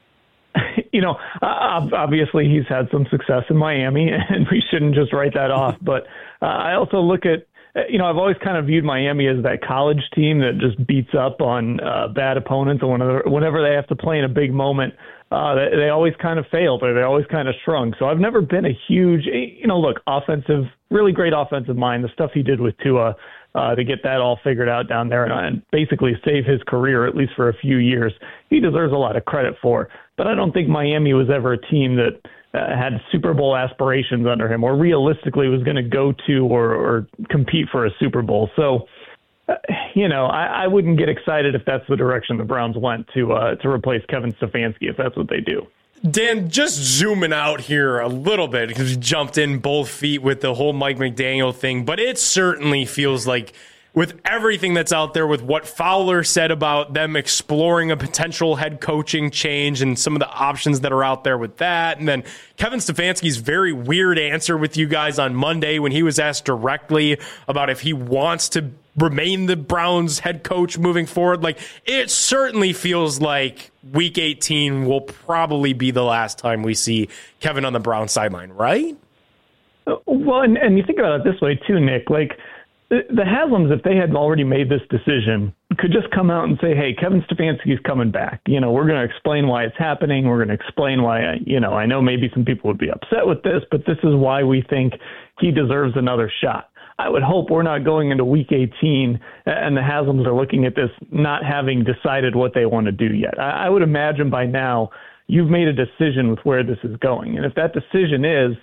Obviously he's had some success in Miami, and we shouldn't just write that off. But I also look at I've always kind of viewed Miami as that college team that just beats up on bad opponents, and whenever they have to play in a big moment, they always kind of failed or they always kind of shrunk. So I've never been a huge, really great offensive mind. The stuff he did with Tua to get that all figured out down there and basically save his career, at least for a few years, he deserves a lot of credit for. But I don't think Miami was ever a team that had Super Bowl aspirations under him or realistically was going to go to or compete for a Super Bowl. So, I wouldn't get excited if that's the direction the Browns went to replace Kevin Stefanski, if that's what they do. Dan, just zooming out here a little bit because we jumped in both feet with the whole Mike McDaniel thing, but it certainly feels like with everything that's out there, with what Fowler said about them exploring a potential head coaching change and some of the options that are out there with that, and then Kevin Stefanski's very weird answer with you guys on Monday when he was asked directly about if he wants to remain the Browns head coach moving forward. Like, it certainly feels like week 18 will probably be the last time we see Kevin on the Browns sideline, right? Well, and you think about it this way too, Nick, like the Haslams, if they had already made this decision, could just come out and say, hey, Kevin Stefanski's coming back. We're going to explain why it's happening. We're going to explain why, I know maybe some people would be upset with this, but this is why we think he deserves another shot. I would hope we're not going into week 18 and the Haslams are looking at this not having decided what they want to do yet. I would imagine by now you've made a decision with where this is going. And if that decision is,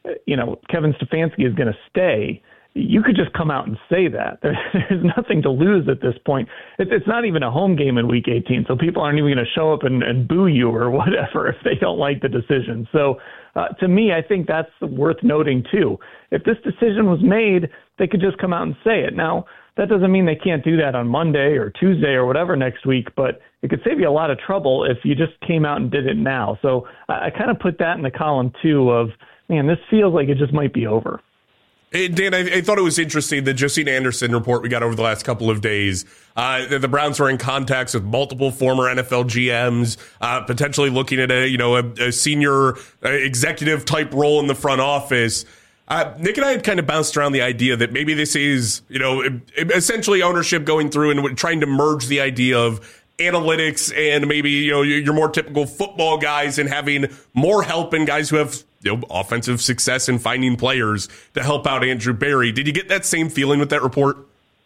Kevin Stefanski is going to stay, you could just come out and say that. There's nothing to lose at this point. It's not even a home game in week 18, so people aren't even going to show up and boo you or whatever if they don't like the decision. So to me, I think that's worth noting too. If this decision was made, they could just come out and say it. Now, that doesn't mean they can't do that on Monday or Tuesday or whatever next week, but it could save you a lot of trouble if you just came out and did it now. So I kind of put that in the column too of, man, this feels like it just might be over. Hey, Dan, I thought it was interesting, the Josina Anderson report we got over the last couple of days. The Browns were in contacts with multiple former NFL GMs, potentially looking at a senior executive type role in the front office. Nick and I had kind of bounced around the idea that maybe this is, essentially ownership going through and trying to merge the idea of analytics and maybe, your more typical football guys and having more help in guys who have offensive success in finding players to help out Andrew Berry. Did you get that same feeling with that report?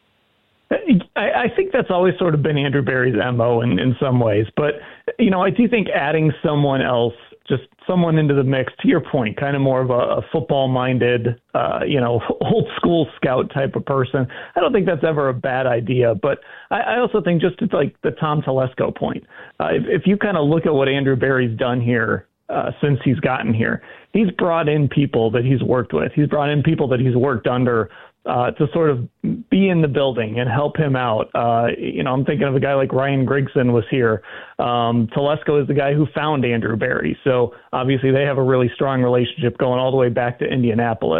I think that's always sort of been Andrew Berry's MO in some ways. But, I do think adding someone else, just someone into the mix, to your point, kind of more of a football-minded, old school scout type of person, I don't think that's ever a bad idea. But I also think just it's like the Tom Telesco point. If you kind of look at what Andrew Berry's done here, since he's gotten here, he's brought in people that he's worked with. He's brought in people that he's worked under to sort of be in the building and help him out. I'm thinking of a guy like Ryan Grigson was here. Telesco is the guy who found Andrew Berry. So obviously they have a really strong relationship going all the way back to Indianapolis.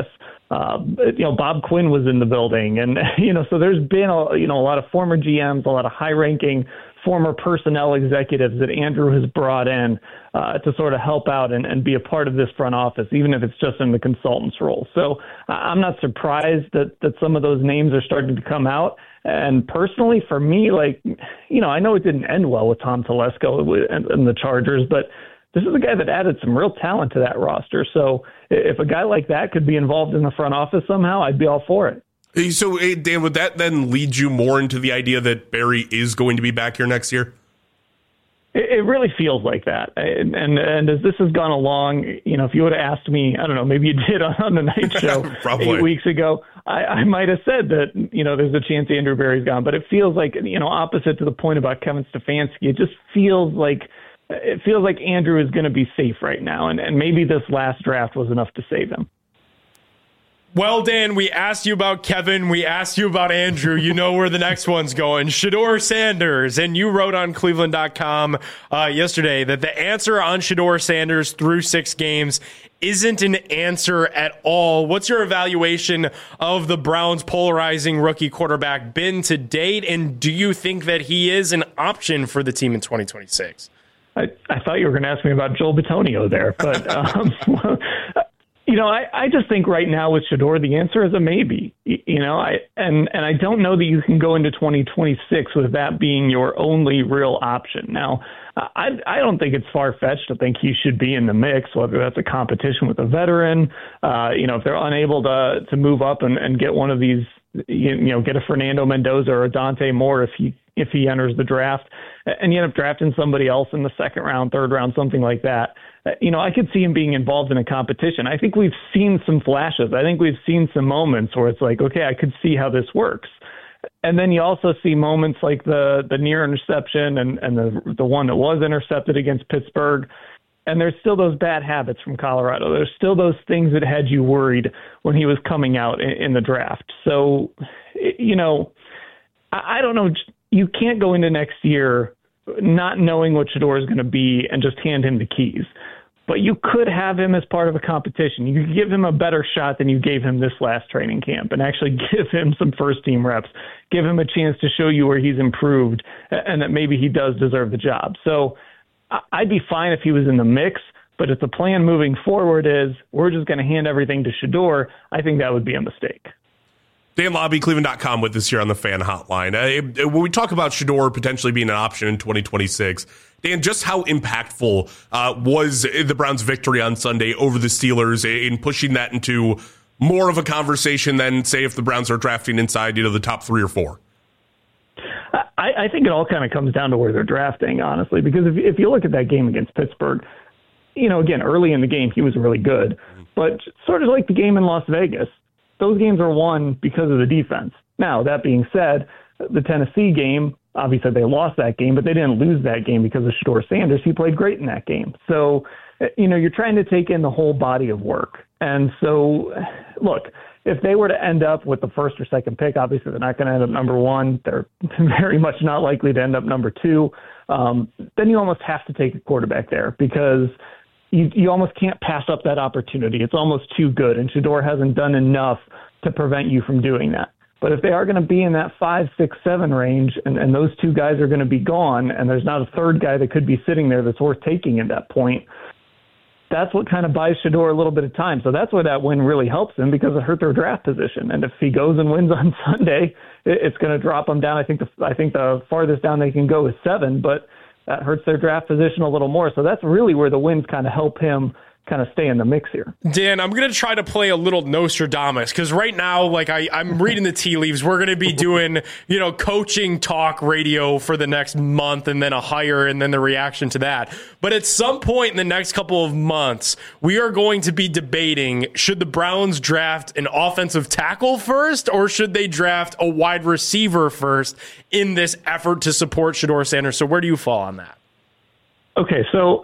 Bob Quinn was in the building, and so there's been a lot of former GMs, a lot of high-ranking former personnel executives that Andrew has brought in to sort of help out and be a part of this front office, even if it's just in the consultant's role. So I'm not surprised that some of those names are starting to come out. And personally, for me, I know it didn't end well with Tom Telesco and the Chargers, but this is a guy that added some real talent to that roster. So if a guy like that could be involved in the front office somehow, I'd be all for it. So, Dan, would that then lead you more into the idea that Berry is going to be back here next year? It really feels like that. And as this has gone along, if you would have asked me, I don't know, maybe you did on the night show 8 weeks ago, I might have said that, there's a chance Andrew Berry's gone. But it feels like, opposite to the point about Kevin Stefanski, it just feels like Andrew is going to be safe right now. And maybe this last draft was enough to save him. Well, Dan, we asked you about Kevin. We asked you about Andrew. You know where the next one's going. Shedeur Sanders. And you wrote on Cleveland.com yesterday that the answer on Shedeur Sanders through 6 games isn't an answer at all. What's your evaluation of the Browns' polarizing rookie quarterback been to date? And do you think that he is an option for the team in 2026? I thought you were going to ask me about Joel Bitonio there, but I just think right now with Shedeur, the answer is a maybe. I don't know that you can go into 2026 with that being your only real option. Now, I don't think it's far-fetched to think he should be in the mix, whether that's a competition with a veteran, if they're unable to move up and get one of these, get a Fernando Mendoza or a Dante Moore if he enters the draft, and you end up drafting somebody else in the second round, third round, something like that. I could see him being involved in a competition. I think we've seen some flashes. I think we've seen some moments where it's like, okay, I could see how this works. And then you also see moments like the near interception and the one that was intercepted against Pittsburgh. And there's still those bad habits from Colorado. There's still those things that had you worried when he was coming out in the draft. So, I don't know. You can't go into next year not knowing what Shedeur is going to be and just hand him the keys. But you could have him as part of a competition. You could give him a better shot than you gave him this last training camp and actually give him some first-team reps, give him a chance to show you where he's improved and that maybe he does deserve the job. So I'd be fine if he was in the mix, but if the plan moving forward is we're just going to hand everything to Shedeur, I think that would be a mistake. Dan Labbe, Cleveland.com with us here on the Fan Hotline. When we talk about Shedeur potentially being an option in 2026, Dan, just how impactful was the Browns' victory on Sunday over the Steelers in pushing that into more of a conversation than, say, if the Browns are drafting inside, the top 3 or 4? I think it all kind of comes down to where they're drafting, honestly, because if you look at that game against Pittsburgh, again, early in the game, he was really good, but sort of like the game in Las Vegas, those games are won because of the defense. Now, that being said, the Tennessee game, obviously they lost that game, but they didn't lose that game because of Shedeur Sanders. He played great in that game. So, you're trying to take in the whole body of work. And so, look, if they were to end up with the first or second pick, obviously they're not going to end up number 1. They're very much not likely to end up number 2. Then you almost have to take a quarterback there because you almost can't pass up that opportunity. It's almost too good, and Shedeur hasn't done enough to prevent you from doing that. But if they are going to be in that 5, 6, 7 range, and those 2 guys are going to be gone, and there's not a third guy that could be sitting there that's worth taking at that point, that's what kind of buys Shedeur a little bit of time. So that's where that win really helps him because it hurt their draft position. And if he goes and wins on Sunday, it's going to drop them down. I think the farthest down they can go is 7, but that hurts their draft position a little more. So that's really where the wins kind of help him kind of stay in the mix here. Dan, I'm going to try to play a little Nostradamus because right now, I'm reading the tea leaves. We're going to be doing, coaching talk radio for the next month and then a hire and then the reaction to that. But at some point in the next couple of months, we are going to be debating, should the Browns draft an offensive tackle first or should they draft a wide receiver first in this effort to support Shedeur Sanders? So where do you fall on that? Okay, so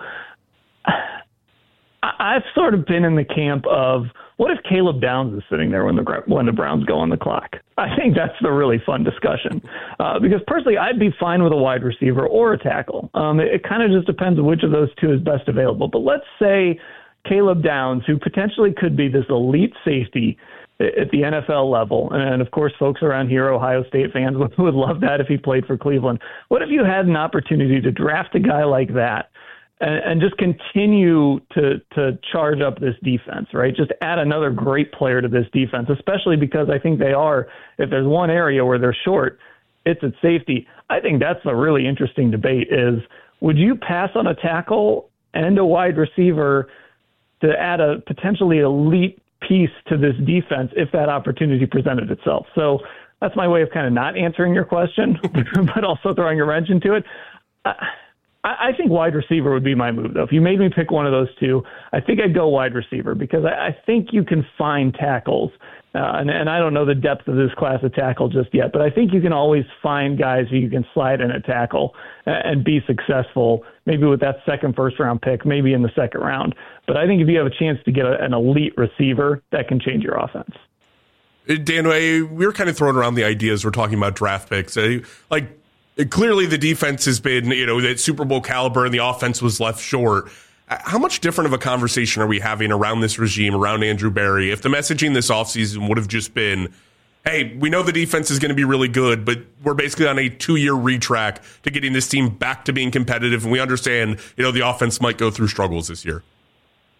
I've sort of been in the camp of what if Caleb Downs is sitting there when the Browns go on the clock? I think that's the really fun discussion because personally I'd be fine with a wide receiver or a tackle. It kind of just depends on which of those 2 is best available. But let's say Caleb Downs, who potentially could be this elite safety at the NFL level, and of course folks around here, Ohio State fans, would love that if he played for Cleveland. What if you had an opportunity to draft a guy like that and just continue to charge up this defense, right? Just add another great player to this defense, especially because I think they are, if there's one area where they're short, it's at safety. I think that's a really interesting debate is, would you pass on a tackle and a wide receiver to add a potentially elite piece to this defense if that opportunity presented itself? So that's my way of kind of not answering your question, but also throwing a wrench into it. I think wide receiver would be my move, though. If you made me pick one of those 2, I think I'd go wide receiver because I think you can find tackles. And I don't know the depth of this class of tackle just yet, but I think you can always find guys who you can slide in a tackle and be successul, maybe with that second first-round pick, maybe in the second round. But I think if you have a chance to get an elite receiver, that can change your offense. Dan, we were kind of throwing around the ideas. We're talking about draft picks. Clearly, the defense has been, that Super Bowl caliber, and the offense was left short. How much different of a conversation are we having around this regime, around Andrew Berry, if the messaging this offseason would have just been, hey, we know the defense is going to be really good, but we're basically on a 2-year retrack to getting this team back to being competitive, and we understand, the offense might go through struggles this year?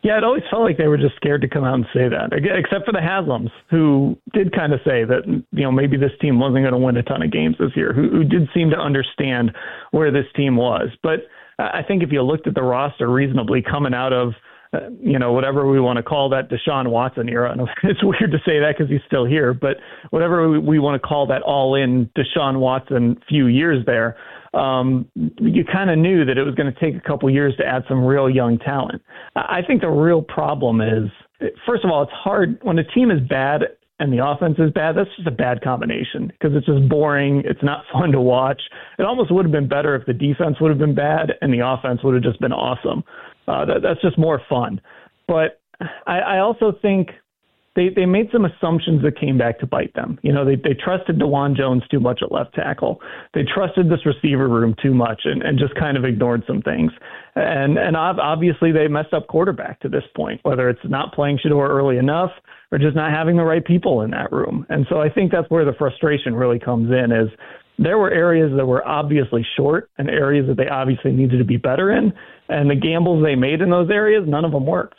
Yeah, it always felt like they were just scared to come out and say that, except for the Haslams, who did kind of say that, maybe this team wasn't going to win a ton of games this year, who did seem to understand where this team was. But I think if you looked at the roster reasonably coming out of, whatever we want to call that Deshaun Watson era, and it's weird to say that because he's still here, but whatever we want to call that all-in Deshaun Watson few years there, you kind of knew that it was going to take a couple years to add some real young talent. I think the real problem is, first of all, it's hard when a team is bad and the offense is bad. That's just a bad combination because it's just boring. It's not fun to watch. It almost would have been better if the defense would have been bad and the offense would have just been awesome. That's just more fun. But I also think they made some assumptions that came back to bite them. They trusted DeJuan Jones too much at left tackle. They trusted this receiver room too much and just kind of ignored some things. And obviously they messed up quarterback to this point, whether it's not playing Shedeur early enough or just not having the right people in that room. And so I think that's where the frustration really comes in is there were areas that were obviously short and areas that they obviously needed to be better in. And the gambles they made in those areas, none of them worked.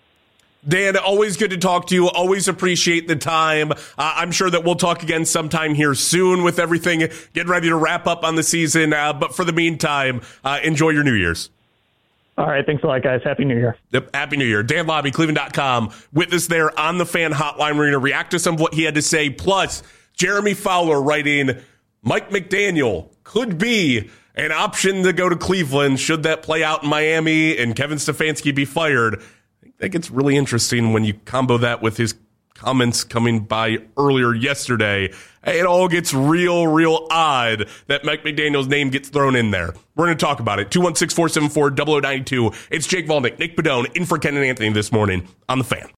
Dan, always good to talk to you. Always appreciate the time. I'm sure that we'll talk again sometime here soon with everything getting ready to wrap up on the season. But for the meantime, enjoy your New Year's. All right. Thanks a lot, guys. Happy New Year. Yep. Happy New Year. Dan Labbe, Cleveland.com, with us there on the Fan Hotline. We're going to react to some of what he had to say. Plus, Jeremy Fowler writing, Mike McDaniel could be an option to go to Cleveland should that play out in Miami and Kevin Stefanski be fired. I think it's really interesting when you combo that with his comments coming by earlier yesterday. It all gets real odd that Mike McDaniel's name gets thrown in there. We're going to talk about it. 216-474-0092. It's Jake Volnick, Nick Padone, in for Ken and Anthony this morning on The Fan.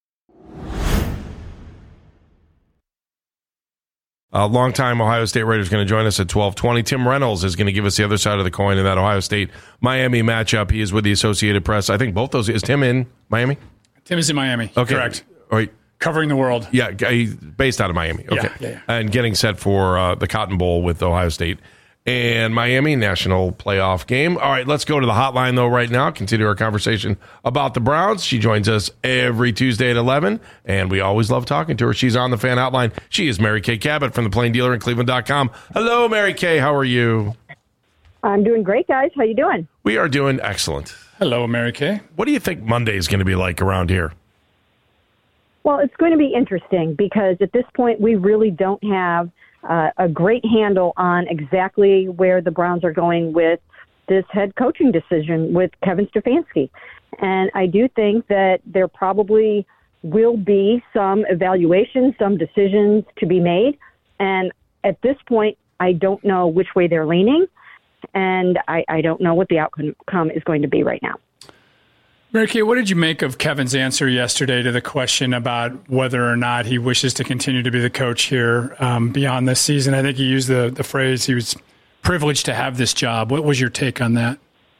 A longtime Ohio State Raider is going to join us at 12:20. Tim Reynolds is going to give us the other side of the coin in that Ohio State-Miami matchup. He is with the Associated Press. I think both those. Is Tim in Miami? Tim is in Miami. Okay. Correct. Right. Covering the world. Yeah, he's based out of Miami. Okay. Yeah. And getting set for the Cotton Bowl with Ohio State and Miami national playoff game. All right, let's go to the hotline, though, right now. Continue our conversation about the Browns. She joins us every Tuesday at 11, and we always love talking to her. She's on the Fan Hotline. She is Mary Kay Cabot from the Plain Dealer in Cleveland.com. Hello, Mary Kay. How are you? I'm doing great, guys. How you doing? We are doing excellent. Hello, Mary Kay. What do you think Monday is going to be like around here? Well, it's going to be interesting because at this point we really don't have a great handle on exactly where the Browns are going with this head coaching decision with Kevin Stefanski. And I do think that there probably will be some evaluations, some decisions to be made. And at this point, I don't know which way they're leaning, and I don't know what the outcome is going to be right now. Mary Kay, what did you make of Kevin's answer yesterday to the question about whether or not he wishes to continue to be the coach here beyond this season? I think he used the phrase he was privileged to have this job. What was your take on that?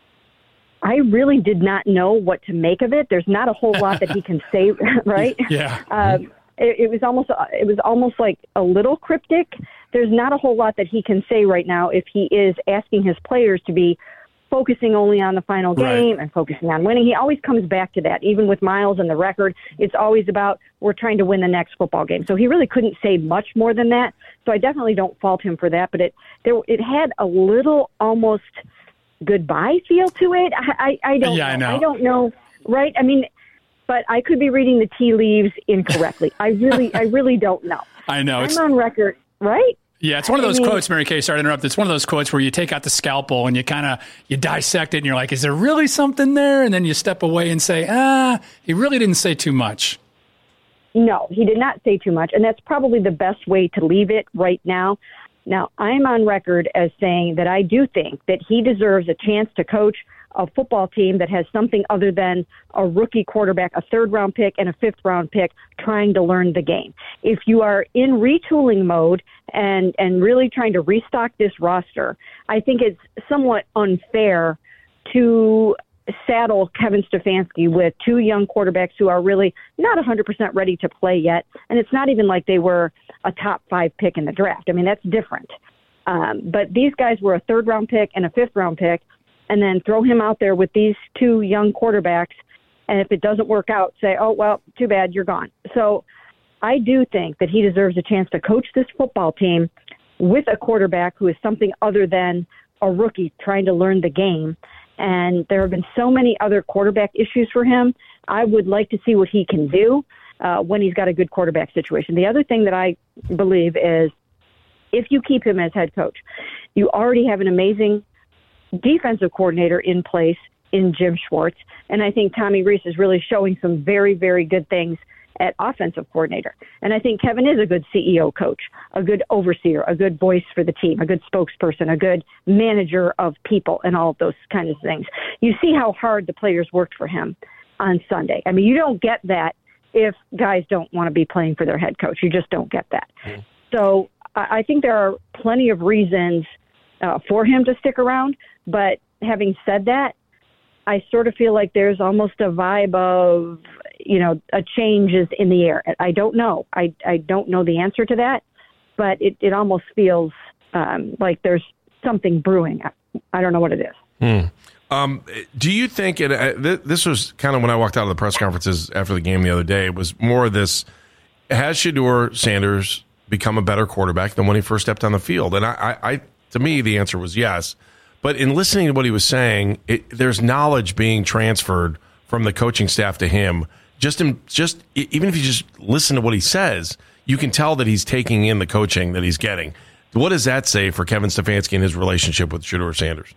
I really did not know what to make of it. There's not a whole lot that he can say, right? Yeah. It was almost like a little cryptic. There's not a whole lot that he can say right now if he is asking his players to be focusing only on the final game and focusing on winning. He always comes back to that. Even with Miles and the record, it's always about we're trying to win the next football game. So he really couldn't say much more than that. So I definitely don't fault him for that. But it had a little almost goodbye feel to it. I don't know. I know. I don't know. Right? I mean, but I could be reading the tea leaves incorrectly. I really don't know. I know. I'm on record, right? Yeah, it's one of those quotes, Mary Kay, sorry to interrupt. It's one of those quotes where you take out the scalpel and you dissect it and you're like, is there really something there? And then you step away and say, he really didn't say too much. No, he did not say too much. And that's probably the best way to leave it right now. Now, I'm on record as saying that I do think that he deserves a chance to coach a football team that has something other than a rookie quarterback, a third-round pick, and a fifth-round pick trying to learn the game. If you are in retooling mode and really trying to restock this roster, I think it's somewhat unfair to saddle Kevin Stefanski with two young quarterbacks who are really not 100% ready to play yet. And it's not even like they were a top 5 pick in the draft. I mean, that's different. But these guys were a third-round pick and a fifth-round pick, and then throw him out there with these two young quarterbacks And if it doesn't work out, say, oh, well, too bad, you're gone. So I do think that he deserves a chance to coach this football team with a quarterback who is something other than a rookie trying to learn the game. And there have been so many other quarterback issues for him. I would like to see what he can do when he's got a good quarterback situation. The other thing that I believe is if you keep him as head coach, you already have an amazing defensive coordinator in place in Jim Schwartz. And I think Tommy Rees is really showing some very, very good things at offensive coordinator. And I think Kevin is a good CEO coach, a good overseer, a good voice for the team, a good spokesperson, a good manager of people, and all of those kinds of things. You see how hard the players worked for him on Sunday. I mean, you don't get that if guys don't want to be playing for their head coach. You just don't get that. So I think there are plenty of reasons for him to stick around. But having said that, I sort of feel like there's almost a vibe of, a change is in the air. I don't know. I don't know the answer to that, but it almost feels like there's something brewing. I don't know what it is. Do you think this was kind of when I walked out of the press conferences after the game the other day, it was more of this, has Shedeur Sanders become a better quarterback than when he first stepped on the field? And I to me, the answer was yes. But in listening to what he was saying, there's knowledge being transferred from the coaching staff to him. Even if you just listen to what he says, you can tell that he's taking in the coaching that he's getting. What does that say for Kevin Stefanski and his relationship with Shedeur Sanders?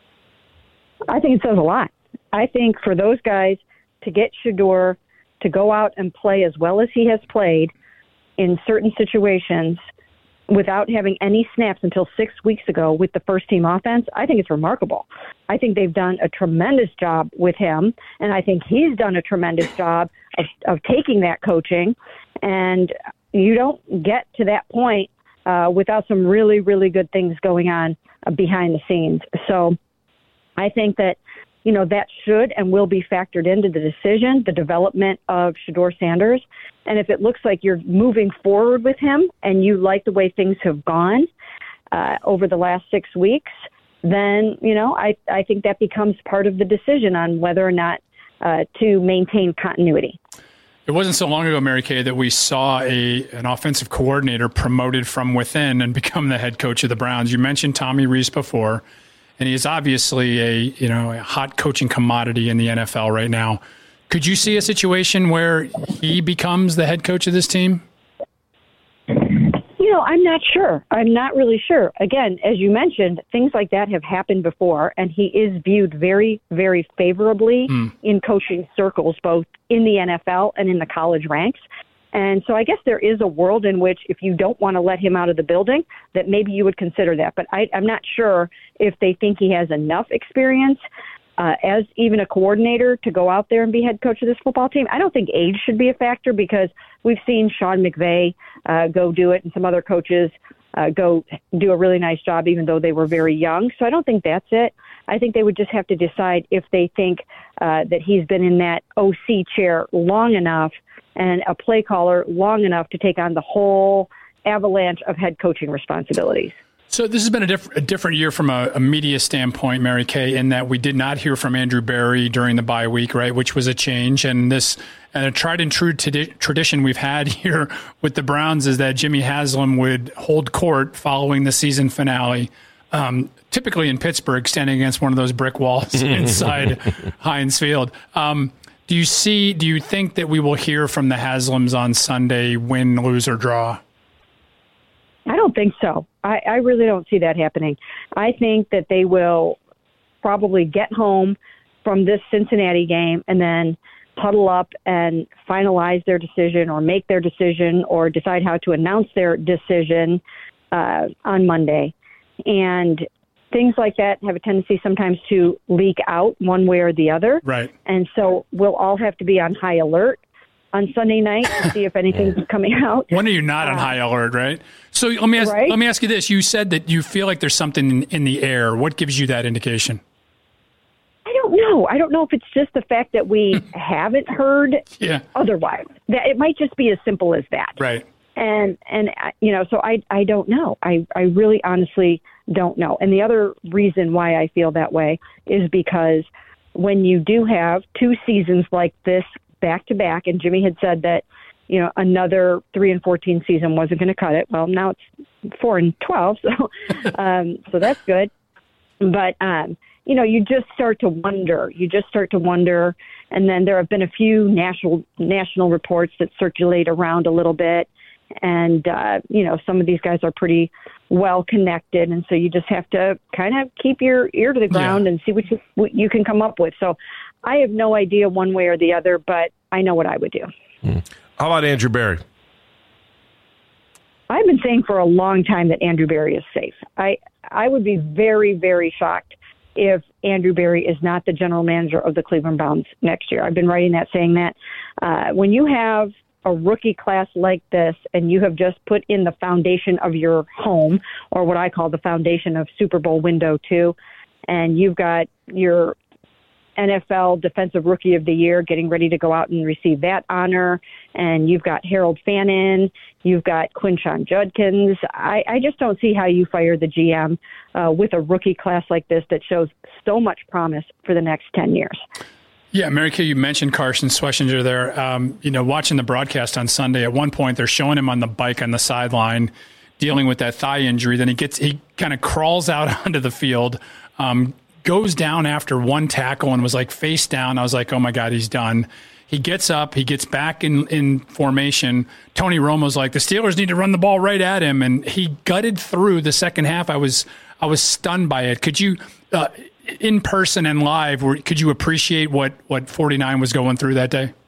I think it says a lot. I think for those guys to get Shedeur to go out and play as well as he has played in certain situations without having any snaps until 6 weeks ago with the first-team offense, I think it's remarkable. I think they've done a tremendous job with him, and I think he's done a tremendous job of taking that coaching. And you don't get to that point without some really, really good things going on behind the scenes. So I think that, that should and will be factored into the decision, the development of Shedeur Sanders. And if it looks like you're moving forward with him and you like the way things have gone over the last 6 weeks, then, I think that becomes part of the decision on whether or not to maintain continuity. It wasn't so long ago, Mary Kay, that we saw an offensive coordinator promoted from within and become the head coach of the Browns. You mentioned Tommy Rees before, and he's obviously a hot coaching commodity in the NFL right now. Could you see a situation where he becomes the head coach of this team? I'm not sure. I'm not really sure. Again, as you mentioned, things like that have happened before, and he is viewed very, very favorably in coaching circles, both in the NFL and in the college ranks. And so I guess there is a world in which if you don't want to let him out of the building, that maybe you would consider that. But I'm not sure if they think he has enough experience as even a coordinator to go out there and be head coach of this football team. I don't think age should be a factor because we've seen Sean McVay go do it and some other coaches go do a really nice job even though they were very young. So I don't think that's it. I think they would just have to decide if they think that he's been in that OC chair long enough and a play caller long enough to take on the whole avalanche of head coaching responsibilities. So this has been a different year from a media standpoint, Mary Kay, in that we did not hear from Andrew Berry during the bye week, right, which was a change. And a tried and true tradition we've had here with the Browns is that Jimmy Haslam would hold court following the season finale, typically in Pittsburgh, standing against one of those brick walls inside Heinz Field. Do you think that we will hear from the Haslams on Sunday, win, lose, or draw? I don't think so. I really don't see that happening. I think that they will probably get home from this Cincinnati game and then huddle up and finalize their decision or make their decision or decide how to announce their decision on Monday. And things like that have a tendency sometimes to leak out one way or the other. Right. And so we'll all have to be on high alert on Sunday night to see if anything's coming out. When are you not on high alert, right? So let me ask you this. You said that you feel like there's something in the air. What gives you that indication? I don't know. I don't know if it's just the fact that we haven't heard otherwise. That it might just be as simple as that. Right. And so I don't know. I really honestly don't know. And the other reason why I feel that way is because when you do have 2 seasons like this back to back, and Jimmy had said that, another 3-14 season wasn't going to cut it. Well, now it's 4-12, so that's good. But, you just start to wonder. And then there have been a few national reports that circulate around a little bit. And, some of these guys are pretty well connected. And so you just have to kind of keep your ear to the ground and see what you can come up with. So I have no idea one way or the other, but I know what I would do. How about Andrew Berry? I've been saying for a long time that Andrew Berry is safe. I would be very, very shocked if Andrew Berry is not the general manager of the Cleveland Browns next year. I've been writing that, saying that. When you have a rookie class like this and you have just put in the foundation of your home, or what I call the foundation of Super Bowl window 2, and you've got your NFL Defensive Rookie of the Year getting ready to go out and receive that honor, and you've got Harold Fannin, you've got Quinshon Judkins. I just don't see how you fire the GM with a rookie class like this that shows so much promise for the next 10 years. Yeah, Mary Kay, you mentioned Carson Schlesinger there. Watching the broadcast on Sunday, at one point they're showing him on the bike on the sideline dealing with that thigh injury. Then he kind of crawls out onto the field, goes down after one tackle and was like face down. I was like, oh my God, he's done. He gets up, he gets back in formation. Tony Romo's like, the Steelers need to run the ball right at him, and he gutted through the second half. I was stunned by it. Could you, in person and live, could you appreciate what 49 was going through that day?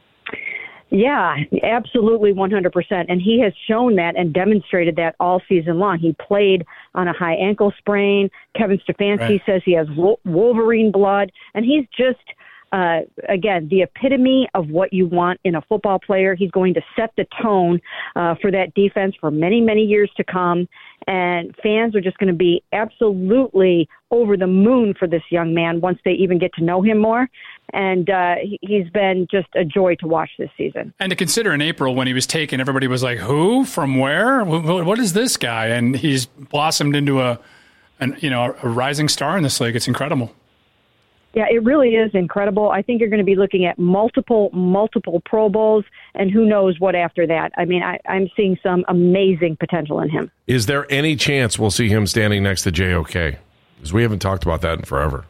Yeah, absolutely, 100%. And he has shown that and demonstrated that all season long. He played on a high ankle sprain. Kevin Stefanski says he has Wolverine blood. And he's just, again, the epitome of what you want in a football player. He's going to set the tone for that defense for many, many years to come. And fans are just going to be absolutely over the moon for this young man once they even get to know him more. And he's been just a joy to watch this season. And to consider in April when he was taken, everybody was like, who? From where? What is this guy? And he's blossomed into a rising star in this league. It's incredible. Yeah, it really is incredible. I think you're going to be looking at multiple Pro Bowls, and who knows what after that. I mean, I'm seeing some amazing potential in him. Is there any chance we'll see him standing next to JOK? Because we haven't talked about that in forever.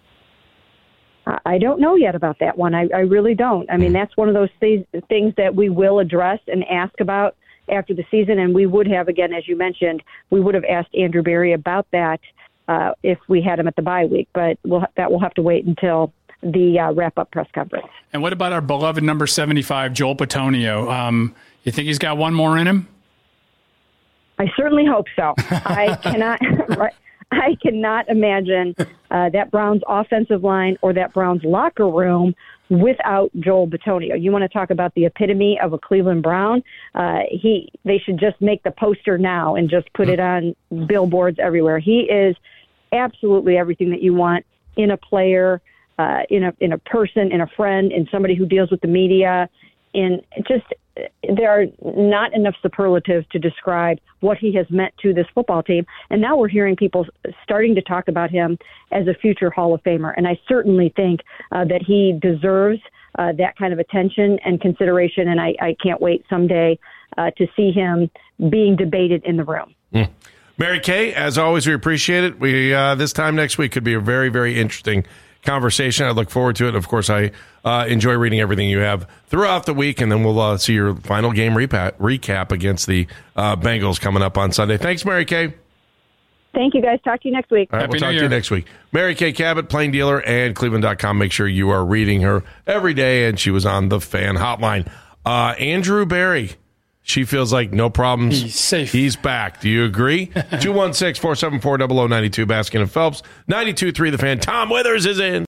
I don't know yet about that one. I really don't. I mean, that's one of those things that we will address and ask about after the season, and we would have, again, as you mentioned, we would have asked Andrew Berry about that if we had him at the bye week, but that will have to wait until the wrap-up press conference. And what about our beloved number 75, Joel Bitonio? You think he's got one more in him? I certainly hope so. I cannot imagine that Browns offensive line or that Browns locker room without Joel Bitonio. You want to talk about the epitome of a Cleveland Brown? They should just make the poster now and just put it on billboards everywhere. He is absolutely everything that you want in a player, in a person, in a friend, in somebody who deals with the media. There are not enough superlatives to describe what he has meant to this football team. And now we're hearing people starting to talk about him as a future Hall of Famer. And I certainly think that he deserves that kind of attention and consideration. And I can't wait someday to see him being debated in the room. Mary Kay, as always, we appreciate it. We this time next week could be a very, very interesting conversation. I look forward to it. Of course, I enjoy reading everything you have throughout the week, and then we'll see your final game recap against the Bengals coming up on Sunday. Thanks, Mary Kay. Thank you, guys. Talk to you next week. All right, we'll talk to you next week. Mary Kay Cabot, Plain Dealer, and Cleveland.com. Make sure you are reading her every day, and she was on the fan hotline. Andrew Berry. She feels like no problems. He's safe. He's back. Do you agree? 216-474-0092. Baskin and Phelps. 92.3 The Fan. Tom Withers is in.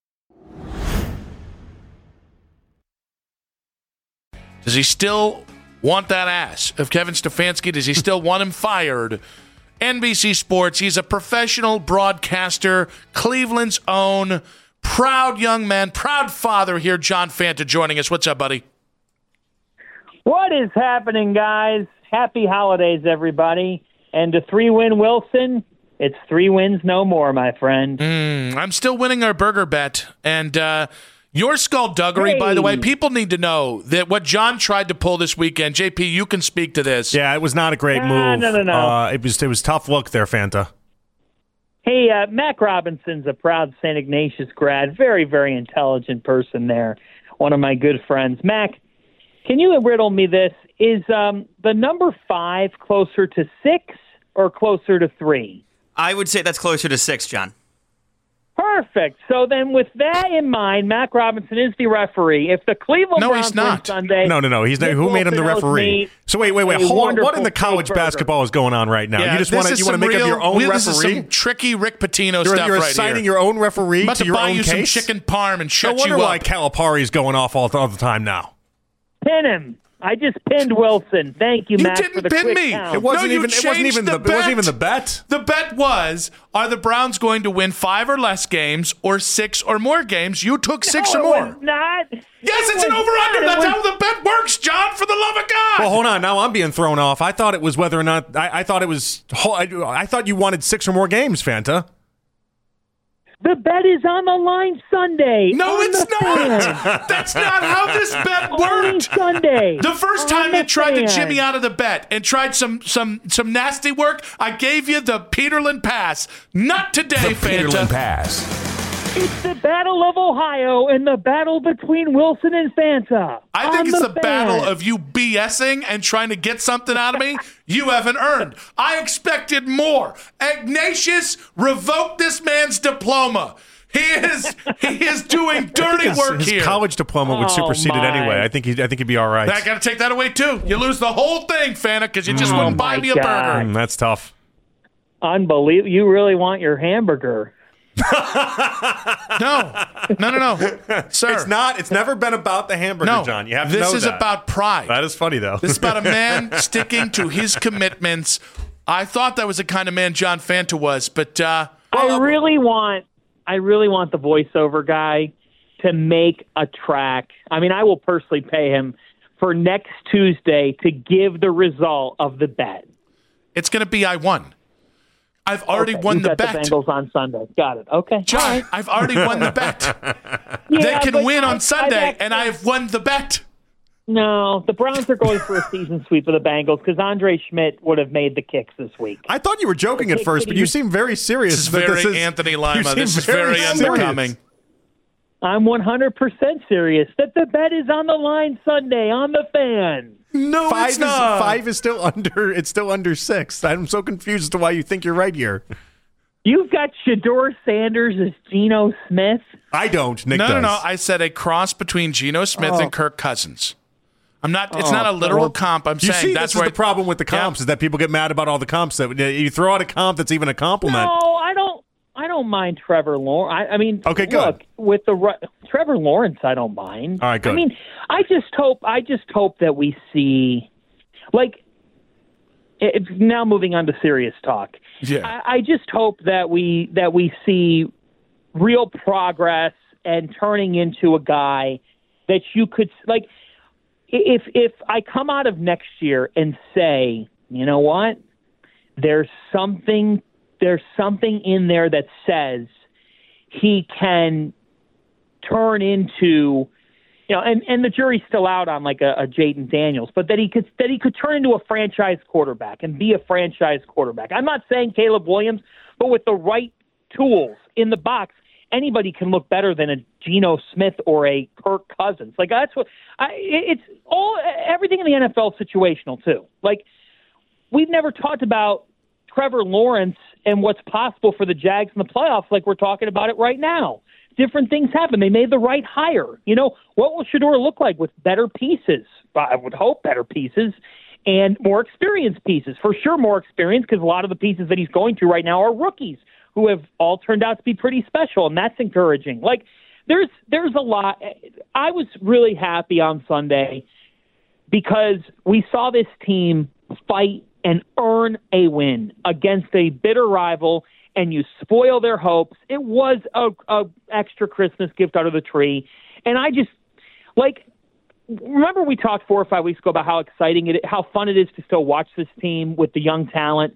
Does he still want that ass of Kevin Stefanski? Does he still want him fired? NBC Sports. He's a professional broadcaster, Cleveland's own, proud young man, proud father here, John Fanta, joining us. What's up, buddy? What is happening, guys? Happy holidays, everybody. And to 3-win Wilson, It's 3 wins, no more, my friend. I'm still winning our burger bet. And your skullduggery, by the way, people need to know that what John tried to pull this weekend, JP, you can speak to this. Yeah, it was not a great move. No. It was tough look there, Fanta. Hey, Mac Robinson's a proud St. Ignatius grad. Very, very intelligent person there. One of my good friends. Mac, can you riddle me this? Is the number 5 closer to 6 or closer to 3? I would say that's closer to 6, John. Perfect. So then with that in mind, Mac Robinson is the referee. If the Cleveland Browns he's not. win Sunday... No, he's not. Who made him the referee? So wait, hold on. What in the college basketball is going on right now? Yeah, you just want to make up your own referee? This is some tricky Rick Pitino stuff You're right assigning here. your own referee I'm about to your buy own you case? some chicken parm and shut No wonder you why up. Calipari's going off all the time now. Pin him. I just pinned Wilson. Thank you, Matt, for the quick count. It wasn't even the bet. The bet was, are the Browns going to win 5 or less games or 6 or more games? You took 6 or No, more. it was not. Yes, it's an over-under. That's how the bet works, John, for the love of God. Well, hold on. Now I'm being thrown off. I thought it was whether or not I thought you wanted 6 or more games, Fanta. The bet is on the line Sunday. No, on it's the not. fan. That's not how this bet Only worked. Sunday. The first On time the you tried to fan. jimmy out of the bet and tried some nasty work, I gave you the Peterland pass. Not today, Fanta. Peterland pass. It's the Battle of Ohio and the battle between Wilson and Fanta. I think On it's the fan. battle of you BSing and trying to get something out of me you haven't earned. I expected more. Ignatius revoked this man's diploma. He is doing dirty work his here. college diploma would supersede it anyway. I think he'd be all right. I got to take that away too. You lose the whole thing, Fanta, because you just wouldn't buy me a burger. That's tough. Unbelievable. You really want your hamburger. No, sir. It's not. It's never been about the hamburger, No, John. You have to know this is that. about pride. That is funny, though. This is about a man sticking to his commitments. I thought that was the kind of man John Fanta was, but I really want the voiceover guy to make a track. I mean, I will personally pay him for next Tuesday to give the result of the bet. It's going to be I won. I've already won the bet. The Bengals on Sunday. Got it. Okay. John, right. I've already won the bet. They can win on Sunday, and I've won the bet. No, the Browns are going for a season sweep of the Bengals because Andre Schmidt would have made the kicks this week. I thought you were joking at first, but you seem very serious. This is very Anthony Lima. This is very unbecoming. I'm 100% serious that the bet is on the line Sunday on the fan. No, it's not. 5 is still under. It's still under 6. I'm so confused as to why you think you're right here. You've got Shedeur Sanders as Geno Smith. I don't. Nick does. No. I said a cross between Geno Smith and Kirk Cousins. I'm not. It's not a literal comp. I'm saying see, that's this where is the problem with the comps is that people get mad about all the comps. That you throw out a comp that's even a compliment. No, I don't mind Trevor Lawrence. I mean, okay, good. Look, with Trevor Lawrence, I don't mind. All right, good. I mean, I just hope that we see, like, it's now moving on to serious talk. Yeah. I just hope that we see real progress and turning into a guy that you could, like, if I come out of next year and say, you know what, there's something in there that says he can turn into, you know, and the jury's still out on like a Jayden Daniels, but that he could turn into a franchise quarterback and be a franchise quarterback. I'm not saying Caleb Williams, but with the right tools in the box, anybody can look better than a Geno Smith or a Kirk Cousins. Like that's what it's all. Everything in the NFL is situational too. Like we've never talked about Trevor Lawrence and what's possible for the Jags in the playoffs like we're talking about it right now. Different things happen. They made the right hire. You know, what will Shedeur look like with better pieces? I would hope better pieces and more experienced pieces. For sure more experience because a lot of the pieces that he's going to right now are rookies who have all turned out to be pretty special, and that's encouraging. Like, there's a lot. I was really happy on Sunday because we saw this team fight and earn a win against a bitter rival, and you spoil their hopes. It was a extra Christmas gift under the tree. And I just, like, remember we talked 4 or 5 weeks ago about how exciting how fun it is to still watch this team with the young talent.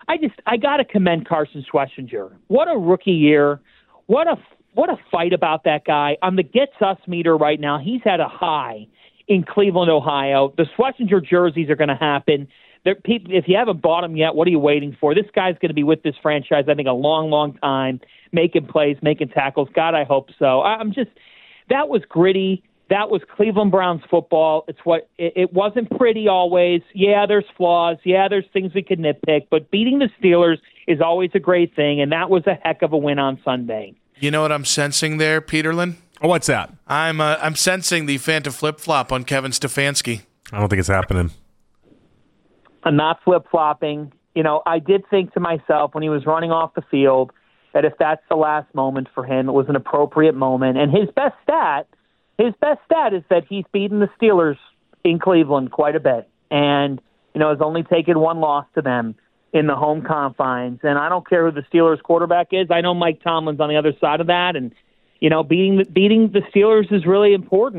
I got to commend Carson Schlesinger. What a rookie year. What a fight about that guy. On the Gets Us meter right now, he's at a high in Cleveland, Ohio. The Schlesinger jerseys are going to happen. If you haven't bought them yet, what are you waiting for? This guy's going to be with this franchise, I think, a long, long time, making plays, making tackles. God, I hope so. That was gritty. That was Cleveland Browns football. It wasn't pretty always. Yeah, there's flaws. Yeah, there's things we could nitpick. But beating the Steelers is always a great thing, and that was a heck of a win on Sunday. You know what I'm sensing there, Peterlin? Oh, what's that? I'm sensing the Fanta flip-flop on Kevin Stefanski. I don't think it's happening. I'm not flip-flopping. I did think to myself when he was running off the field that if that's the last moment for him, it was an appropriate moment. And his best stat is that he's beaten the Steelers in Cleveland quite a bit. And, has only taken one loss to them in the home confines. And I don't care who the Steelers quarterback is. I know Mike Tomlin's on the other side of that. And, beating the Steelers is really important.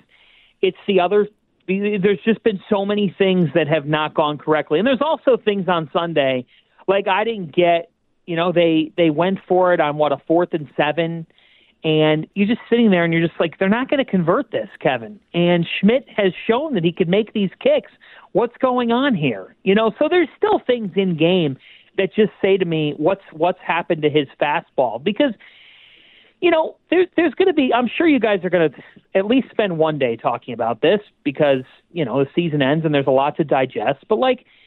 There's just been so many things that have not gone correctly. And there's also things on Sunday, like I didn't get, they went for it on a 4th and 7, and you're just sitting there and you're just like, they're not going to convert this, Kevin. And Schmidt has shown that he could make these kicks. What's going on here? So there's still things in game that just say to me, what's happened to his fastball? Because there's going to be, I'm sure you guys are going to at least spend one day talking about this because, the season ends and there's a lot to digest. But,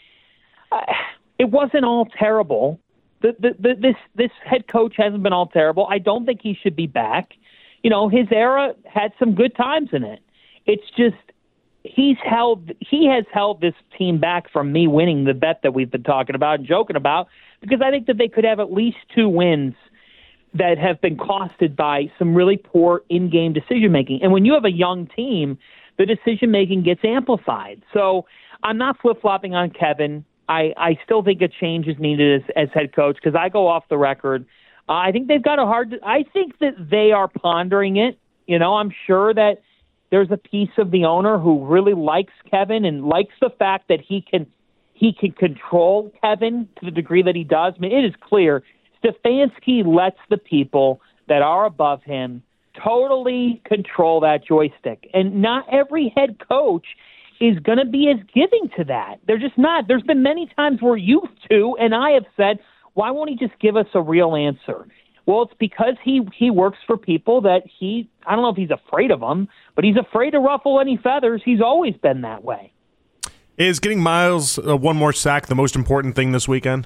it wasn't all terrible. This head coach hasn't been all terrible. I don't think he should be back. His era had some good times in it. It's just he has held this team back from me winning the bet that we've been talking about and joking about because I think that they could have at least 2 wins that have been costed by some really poor in-game decision-making. And when you have a young team, the decision-making gets amplified. So I'm not flip-flopping on Kevin. I still think a change is needed as head coach because I go off the record. I think they've got I think that they are pondering it. I'm sure that there's a piece of the owner who really likes Kevin and likes the fact that he can control Kevin to the degree that he does. I mean, it is clear Stefanski lets the people that are above him totally control that joystick. And not every head coach is going to be as giving to that. They're just not. There's been many times where you two and I have said, why won't he just give us a real answer? Well, it's because he works for people that I don't know if he's afraid of them, but he's afraid to ruffle any feathers. He's always been that way. Is getting Miles one more sack the most important thing this weekend?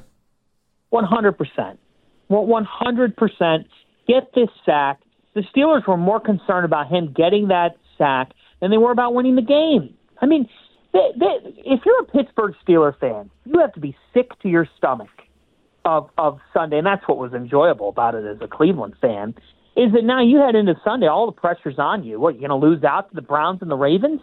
100%. Well, 100% get this sack. The Steelers were more concerned about him getting that sack than they were about winning the game. I mean, if you're a Pittsburgh Steelers fan, you have to be sick to your stomach of Sunday, and that's what was enjoyable about it as a Cleveland fan, is that now you head into Sunday, all the pressure's on you. What, you're going to lose out to the Browns and the Ravens?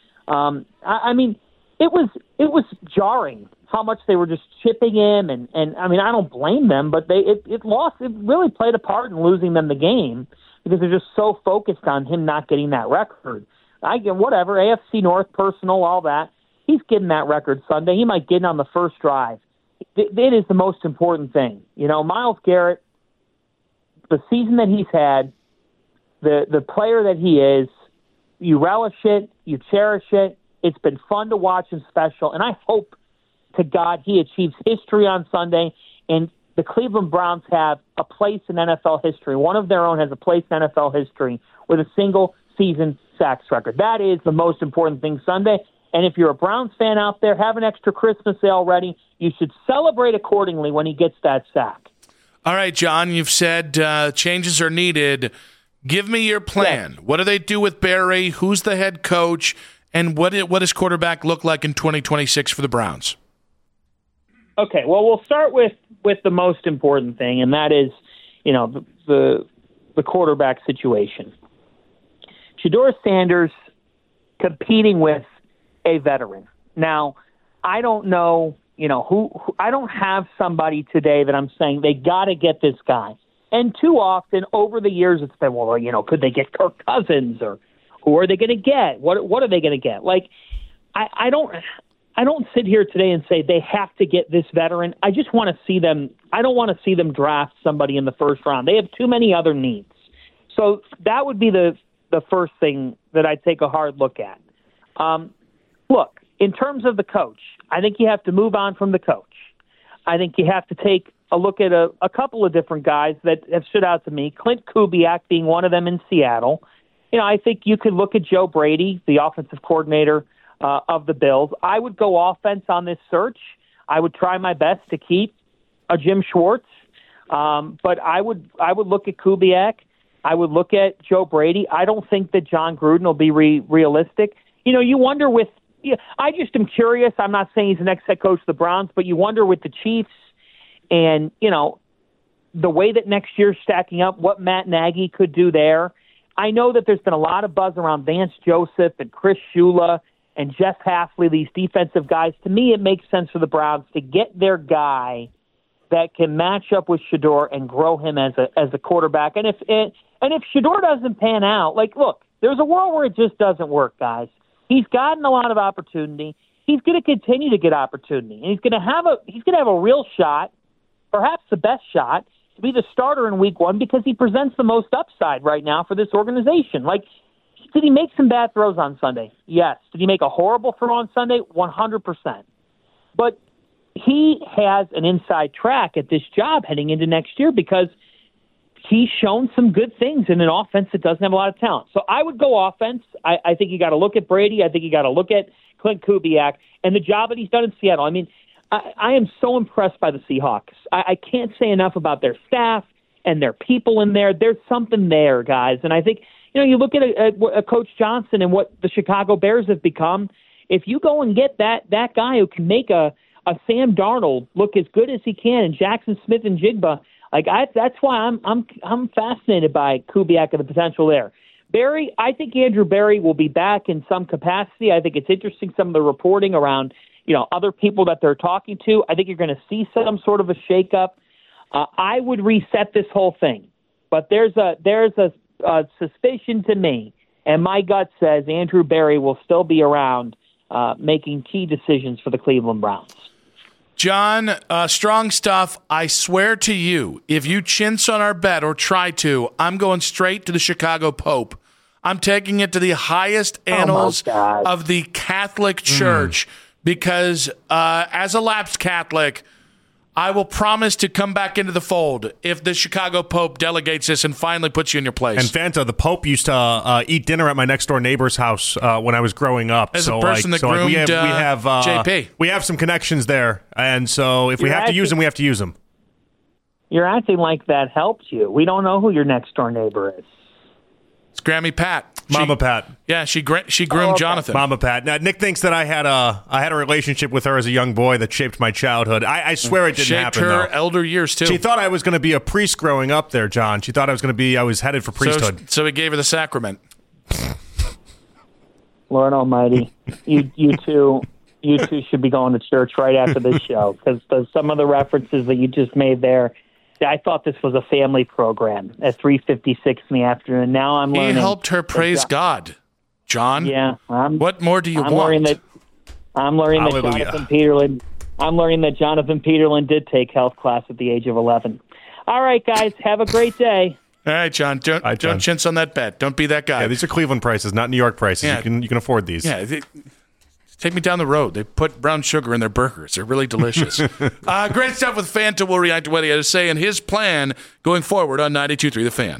I mean, it was jarring how much they were just chipping him, and I mean, I don't blame them, but it really played a part in losing them the game because they're just so focused on him not getting that record. I get whatever, AFC North, personal, all that. He's getting that record Sunday. He might get it on the first drive. It is the most important thing. Myles Garrett, the season that he's had, the player that he is, you relish it, you cherish it. It's been fun to watch and special, and I hope to God he achieves history on Sunday, and the Cleveland Browns have a place in NFL history. One of their own has a place in NFL history with a single-season sacks record. That is the most important thing Sunday, and if you're a Browns fan out there, have an extra Christmas sale ready. You should celebrate accordingly when he gets that sack. All right, John, you've said changes are needed. Give me your plan. Yeah. What do they do with Barry? Who's the head coach? And what does quarterback look like in 2026 for the Browns? Okay, well, we'll start with the most important thing, and that is, the quarterback situation. Shedeur Sanders competing with a veteran. Now, I don't know, who I don't have somebody today that I'm saying they got to get this guy. And too often over the years it's been, well, could they get Kirk Cousins or who are they going to get? What are they going to get? Like, I I don't sit here today and say they have to get this veteran. I just want to see them. I don't want to see them draft somebody in the first round. They have too many other needs. So that would be the first thing that I'd take a hard look at. Look, in terms of the coach, I think you have to move on from the coach. I think you have to take a look at a couple of different guys that have stood out to me, Clint Kubiak being one of them in Seattle. I think you could look at Joe Brady, the offensive coordinator of the Bills. I would go offense on this search. I would try my best to keep a Jim Schwartz, but I would look at Kubiak. I would look at Joe Brady. I don't think that John Gruden will be realistic. You wonder with I just am curious. I'm not saying he's the next head coach of the Browns, but you wonder with the Chiefs and, the way that next year's stacking up, what Matt Nagy could do there. I know that there's been a lot of buzz around Vance Joseph and Chris Shula and Jeff Hafley, these defensive guys. To me, it makes sense for the Browns to get their guy that can match up with Shedeur and grow him as a quarterback. And if Shedeur doesn't pan out, look, there's a world where it just doesn't work, guys. He's gotten a lot of opportunity. He's going to continue to get opportunity, and he's going to have a real shot, perhaps the best shot, to be the starter in Week 1 because he presents the most upside right now for this organization. Did he make some bad throws on Sunday? Yes. Did he make a horrible throw on Sunday? 100%. But he has an inside track at this job heading into next year because he's shown some good things in an offense that doesn't have a lot of talent. So I would go offense. I think you got to look at Brady. I think you got to look at Clint Kubiak and the job that he's done in Seattle. I mean, I am so impressed by the Seahawks. I can't say enough about their staff and their people in there. There's something there, guys. And I think, you look at Coach Johnson and what the Chicago Bears have become. If you go and get that guy who can make a Sam Darnold look as good as he can, and Jackson Smith and Jigba, that's why I'm fascinated by Kubiak and the potential there. Barry, I think Andrew Barry will be back in some capacity. I think it's interesting some of the reporting around other people that they're talking to. I think you're going to see some sort of a shakeup. I would reset this whole thing, but there's a suspicion to me, and my gut says Andrew Barry will still be around making key decisions for the Cleveland Browns. John, strong stuff. I swear to you, if you chintz on our bet or try to, I'm going straight to the Chicago Pope. I'm taking it to the highest annals of the Catholic Church because as a lapsed Catholic, I will promise to come back into the fold if the Chicago Pope delegates this and finally puts you in your place. And Fanta, the Pope used to eat dinner at my next door neighbor's house when I was growing up. As a person that groomed we have JP. We have some connections there, and so if we have to use them, we have to use them. You're acting like that helps you. We don't know who your next door neighbor is. It's Grammy Pat. Mama Pat. Yeah, she groomed Jonathan. Mama Pat. Now, Nick thinks that I had a relationship with her as a young boy that shaped my childhood. I swear it didn't happen, her though. elder years, too. She thought I was going to be a priest growing up there, John. She thought I was headed for priesthood. So he gave her the sacrament. Lord Almighty, you two should be going to church right after this show because some of the references that you just made there, I thought this was a family program at 3:56 in the afternoon. Now I'm learning. He helped her praise God, John. Yeah. What more do you want? I'm learning that Jonathan Peterlin. I'm learning that Jonathan Peterlin did take health class at the age of 11. All right, guys, have a great day. All right, John. Don't chintz on that bet. Don't be that guy. Yeah, these are Cleveland prices, not New York prices. Yeah. You can afford these. Yeah. Take me down the road. They put brown sugar in their burgers. They're really delicious. Great stuff with Fanta. We'll react to what he had to say and his plan going forward on 92.3 The Fan.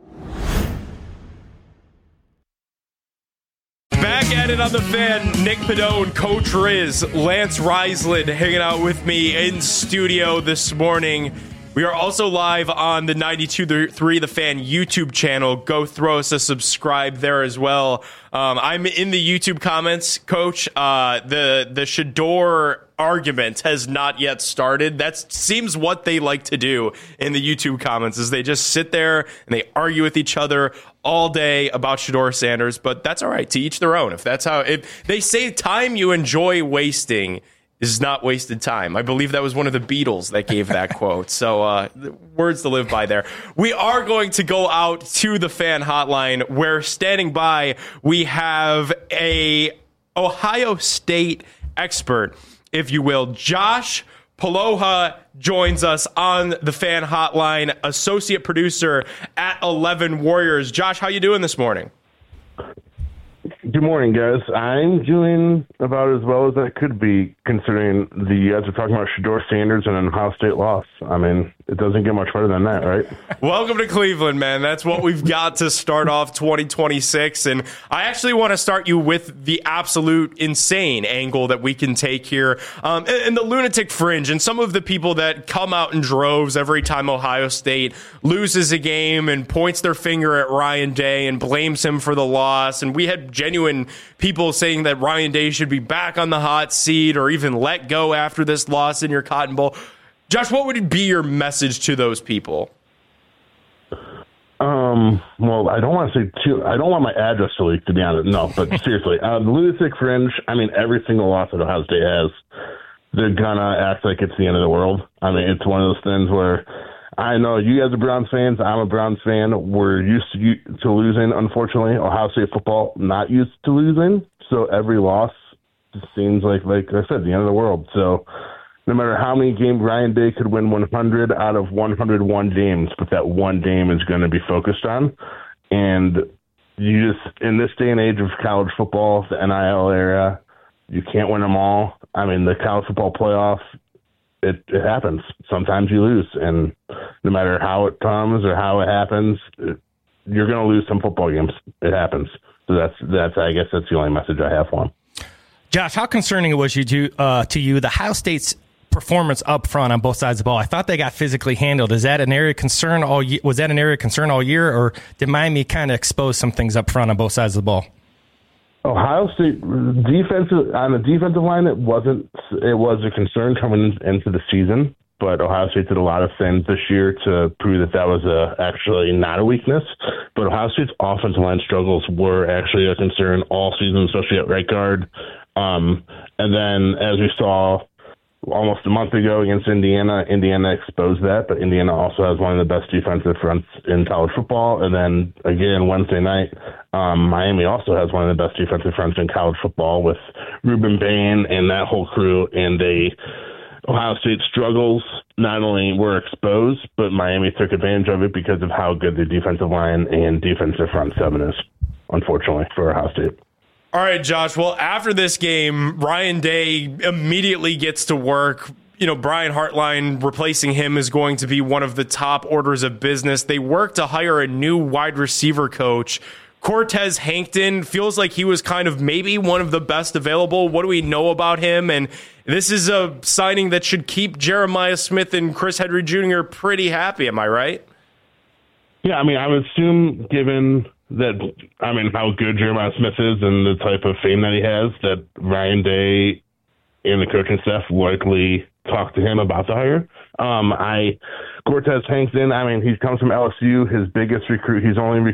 Back at it on The Fan, Nick Padone, Coach Riz, Lance Reisland hanging out with me in studio this morning. We are also live on the 92.3 The Fan YouTube channel. Go throw us a subscribe there as well. I'm in the YouTube comments, Coach. The Shedeur argument has not yet started. That seems what they like to do in the YouTube comments is they just sit there and they argue with each other all day about Shedeur Sanders. But that's all right. To each their own. If they say time you enjoy wasting is not wasted time. I believe that was one of the Beatles that gave that quote. So words to live by there. We are going to go out to the Fan Hotline where standing by we have a Ohio State expert, if you will. Josh Poloha joins us on the Fan Hotline, associate producer at 11 Warriors. Josh, how you doing this morning? Good morning, guys. I'm doing about as well as I could be, considering you guys are talking about Shedeur Sanders and an Ohio State loss. I mean, it doesn't get much better than that, right? Welcome to Cleveland, man. That's what we've got to start off 2026. And I actually want to start you with the absolute insane angle that we can take here, and the lunatic fringe, and some of the people that come out in droves every time Ohio State loses a game and points their finger at Ryan Day and blames him for the loss. And we had genuine people saying that Ryan Day should be back on the hot seat or even let go after this loss in your Cotton Bowl. Josh, what would be your message to those people? Well, I don't want to say I don't want my address to leak, to be honest. No, but seriously, the lunatic fringe, I mean, every single loss that Ohio State has, they're gonna act like it's the end of the world. I mean, it's one of those things where I know you guys are Browns fans. I'm a Browns fan. We're used to losing, unfortunately. Ohio State football, not used to losing. So every loss just seems like I said, the end of the world. So no matter how many games, Ryan Day could win 100 out of 101 games, but that one game is going to be focused on. And you just, in this day and age of college football, the NIL era, you can't win them all. I mean, the college football playoff, it happens. Sometimes you lose, and no matter how it comes or how it happens, you're going to lose some football games. It happens. So that's I guess that's the only message I have for him. Josh, how concerning was you to you the Ohio State's performance up front on both sides of the ball? I thought they got physically handled. Is that an area of concern all year? Was that an area of concern all year, or did Miami kind of expose some things up front on both sides of the ball? Ohio State defensive on the defensive line, it was a concern coming into the season, but Ohio State did a lot of things this year to prove that was actually not a weakness. But Ohio State's offensive line struggles were actually a concern all season, especially at right guard. And then, as we saw almost a month ago against Indiana exposed that, but Indiana also has one of the best defensive fronts in college football. And then, again, Wednesday night, Miami also has one of the best defensive fronts in college football with Ruben Bain and that whole crew. And Ohio State struggles not only were exposed, but Miami took advantage of it because of how good the defensive line and defensive front seven is, unfortunately, for Ohio State. All right, Josh. Well, after this game, Ryan Day immediately gets to work. You know, Brian Hartline replacing him is going to be one of the top orders of business. They work to hire a new wide receiver coach. Cortez Hankton feels like he was kind of maybe one of the best available. What do we know about him? And this is a signing that should keep Jeremiah Smith and Chris Henry Jr. pretty happy. Am I right? Yeah, I mean, I would assume, given that, I mean, how good Jeremiah Smith is and the type of fame that he has, that Ryan Day and the coaching staff likely talked to him about the hire. Cortez Hankton, I mean, he comes from LSU. His biggest recruit, he's only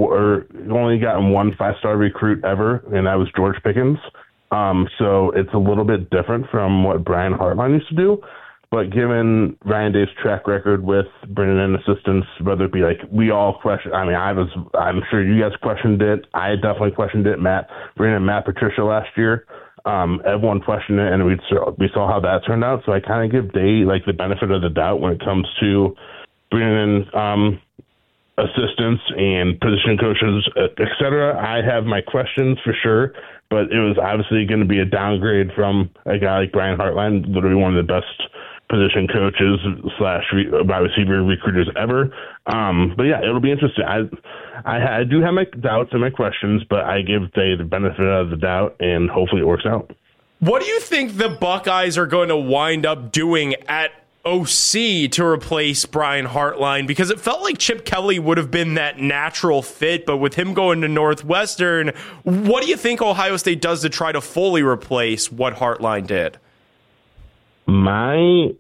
gotten one 5-star recruit ever, and that was George Pickens. So it's a little bit different from what Brian Hartline used to do. But given Ryan Day's track record with bringing in assistants, whether it be like we all question, I mean, I'm sure you guys questioned it. I definitely questioned it. Bringing in Matt Patricia last year, everyone questioned it, and we saw how that turned out. So I kind of give Day like the benefit of the doubt when it comes to bringing in assistants and position coaches, etc. I have my questions for sure, but it was obviously going to be a downgrade from a guy like Brian Hartline, literally one of the best position coaches / wide receiver recruiters ever. But yeah, it'll be interesting. I do have my doubts and my questions, but I give Day the benefit of the doubt, and hopefully it works out. What do you think the Buckeyes are going to wind up doing at OC to replace Brian Hartline? Because it felt like Chip Kelly would have been that natural fit, but with him going to Northwestern, what do you think Ohio State does to try to fully replace what Hartline did? My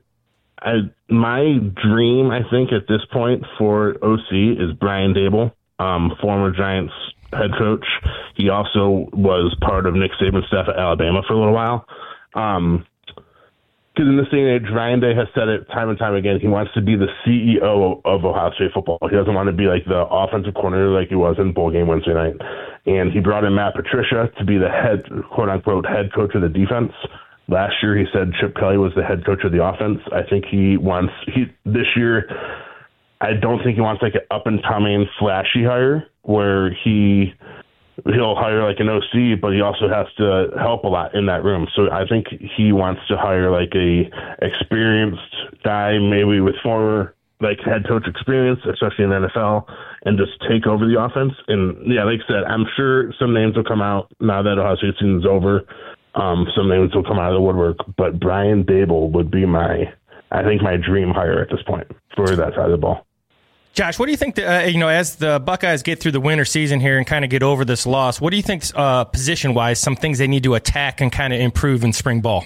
dream, I think, at this point for OC is Brian Dable, former Giants head coach. He also was part of Nick Saban's staff at Alabama for a little while. Because in this day and age, Ryan Day has said it time and time again, he wants to be the CEO of Ohio State football. He doesn't want to be like the offensive coordinator like he was in bowl game Wednesday night. And he brought in Matt Patricia to be the head, quote-unquote, head coach of the defense. Last year, he said Chip Kelly was the head coach of the offense. I think this year, I don't think he wants like an up-and-coming, flashy hire where he'll hire like an OC, but he also has to help a lot in that room. So I think he wants to hire like a experienced guy, maybe with former like head coach experience, especially in the NFL, and just take over the offense. And yeah, like I said, I'm sure some names will come out now that Ohio State season's over. Some names will come out of the woodwork, but Brian Daboll would be my dream hire at this point for that side of the ball. Josh, what do you think, as the Buckeyes get through the winter season here and kind of get over this loss, what do you think position-wise, some things they need to attack and kind of improve in spring ball?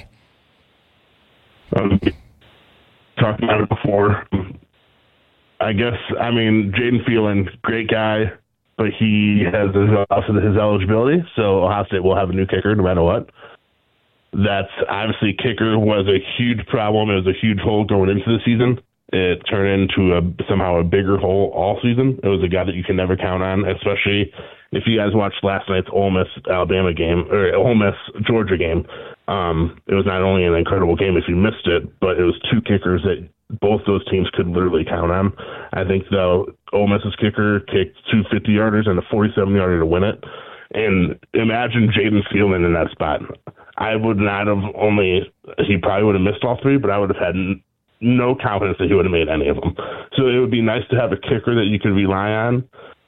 Talked about it before. I guess, Jaden Phelan, great guy, but he has his eligibility, so Ohio State will have a new kicker no matter what. That's obviously, kicker was a huge problem. It was a huge hole going into the season. It turned into somehow a bigger hole all season. It was a guy that you can never count on, especially if you guys watched last night's Ole Miss Alabama game or Ole Miss Georgia game. It was not only an incredible game if you missed it, but it was two kickers that both those teams could literally count on. I think though Ole Miss's kicker kicked 2 50-yarders and a 47-yarder to win it. And imagine Jaden Phelan in that spot. I would not have he probably would have missed all three, but I would have had no confidence that he would have made any of them. So it would be nice to have a kicker that you could rely on.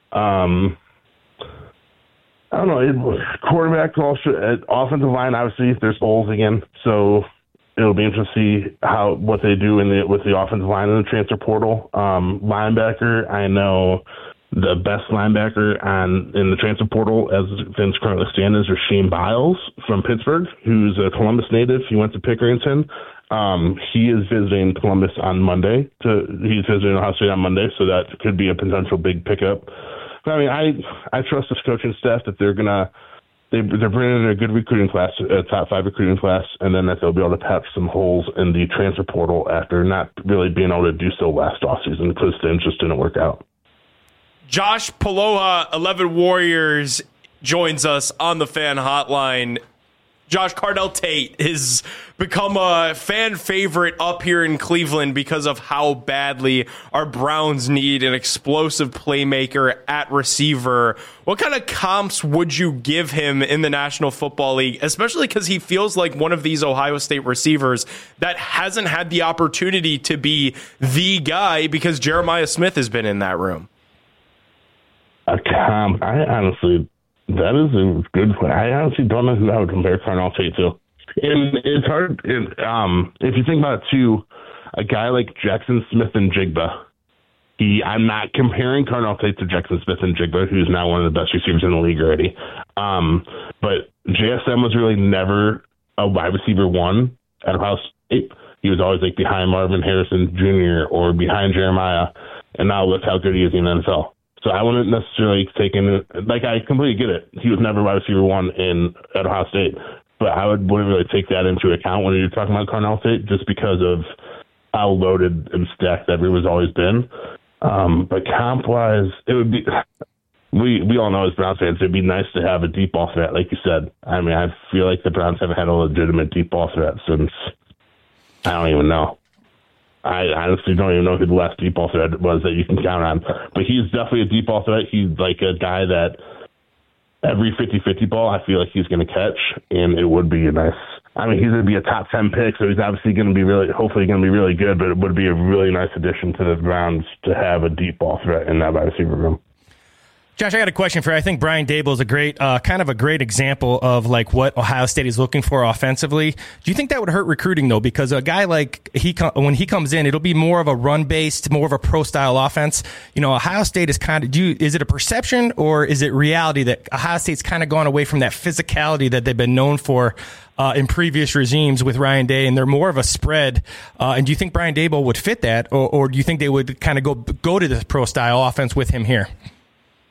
I don't know. Quarterback, offensive line, obviously, there's holes again. So it'll be interesting to see what they do with the offensive line in the transfer portal. Linebacker, I know the best linebacker in the transfer portal, as things currently stand, is Rasheem Biles from Pittsburgh, who's a Columbus native. He went to Pickerington. He is visiting Columbus on Monday. He's visiting Ohio State on Monday, so that could be a potential big pickup. But, I trust this coaching staff that they're bringing in a good recruiting class, a top 5 recruiting class, and then that they'll be able to patch some holes in the transfer portal after not really being able to do so last offseason because things just didn't work out. Josh Paloha, 11 Warriors, joins us on the Fan Hotline. Josh, Cardell Tate has become a fan favorite up here in Cleveland because of how badly our Browns need an explosive playmaker at receiver. What kind of comps would you give him in the National Football League, especially because he feels like one of these Ohio State receivers that hasn't had the opportunity to be the guy because Jeremiah Smith has been in that room? A comp, that is a good point. I honestly don't know who I would compare Cardell Tate to. And it's hard. If you think about it, too, a guy like Jackson Smith and Jigba, I'm not comparing Cardell Tate to Jackson Smith and Jigba, who's now one of the best receivers in the league already. But JSM was really never a wide receiver one at Ohio State. He was always like behind Marvin Harrison Jr. or behind Jeremiah. And now look how good he is in the NFL. So I wouldn't necessarily I completely get it. He was never wide receiver one at Ohio State, but I wouldn't really take that into account when you're talking about Cardell Tate, just because of how loaded and stacked everyone's always been. But comp wise, it would be. We all know as Browns fans, it'd be nice to have a deep ball threat, like you said. I feel like the Browns haven't had a legitimate deep ball threat since I don't even know. I honestly don't even know who the last deep ball threat was that you can count on. But he's definitely a deep ball threat. He's like a guy that every 50-50 ball, I feel like he's going to catch, and it would be nice. He's going to be a top 10 pick, so he's obviously going to be hopefully going to be really good, but it would be a really nice addition to the Browns to have a deep ball threat in that wide receiver room. Josh, I got a question for you. I think Brian Daboll is a great, kind of a great example of like what Ohio State is looking for offensively. Do you think that would hurt recruiting though? Because a guy like when he comes in, it'll be more of a run-based, more of a pro-style offense. Ohio State is is it a perception or is it reality that Ohio State's kind of gone away from that physicality that they've been known for in previous regimes with Ryan Day, and they're more of a spread? And do you think Brian Daboll would fit that, or do you think they would kind of go to the pro-style offense with him here?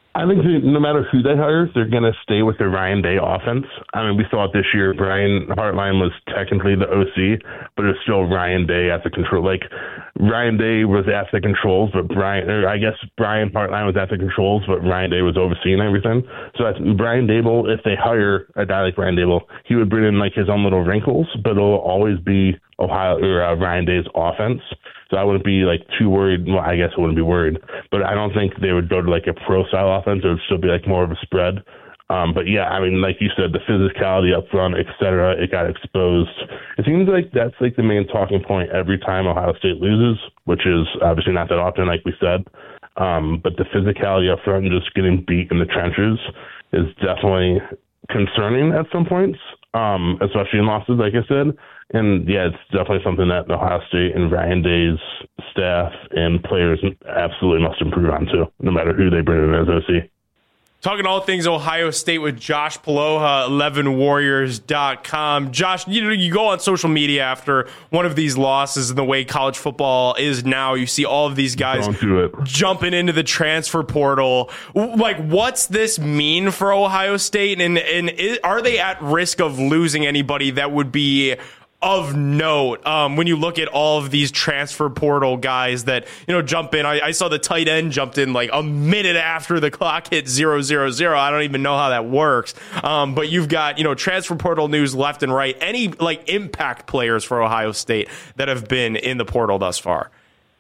I think no matter who they hire, they're going to stay with the Ryan Day offense. I mean, we saw it this year. Brian Hartline was technically the OC, but it's still Ryan Day at the control. Like, Ryan Day was at the controls, but Brian Hartline was at the controls, but Ryan Day was overseeing everything. So Brian Daboll, if they hire a guy like Brian Daboll, he would bring in like his own little wrinkles, but it'll always be Ryan Day's offense. So I wouldn't be like too worried. Well, I guess I wouldn't be worried, but I don't think they would go to like a pro style offense. It would still be like more of a spread. But yeah, I mean, like you said, the physicality up front, et cetera, it got exposed. It seems like that's like the main talking point every time Ohio State loses, which is obviously not that often, like we said. But the physicality up front and just getting beat in the trenches is definitely concerning at some points, especially in losses, like I said. And yeah, it's definitely something that Ohio State and Ryan Day's staff and players absolutely must improve on too, no matter who they bring in as OC. Talking all things Ohio State with Josh Poloha, 11warriors.com. Josh, you go on social media after one of these losses, and the way college football is now, you see all of these guys jumping into the transfer portal. Like, what's this mean for Ohio State? And are they at risk of losing anybody that would be of note when you look at all of these transfer portal guys that jump in? I saw the tight end jumped in like a minute after the clock hit 0:00. I don't even know how that works, but you've got transfer portal news left and right. Any like impact players for Ohio State that have been in the portal thus far?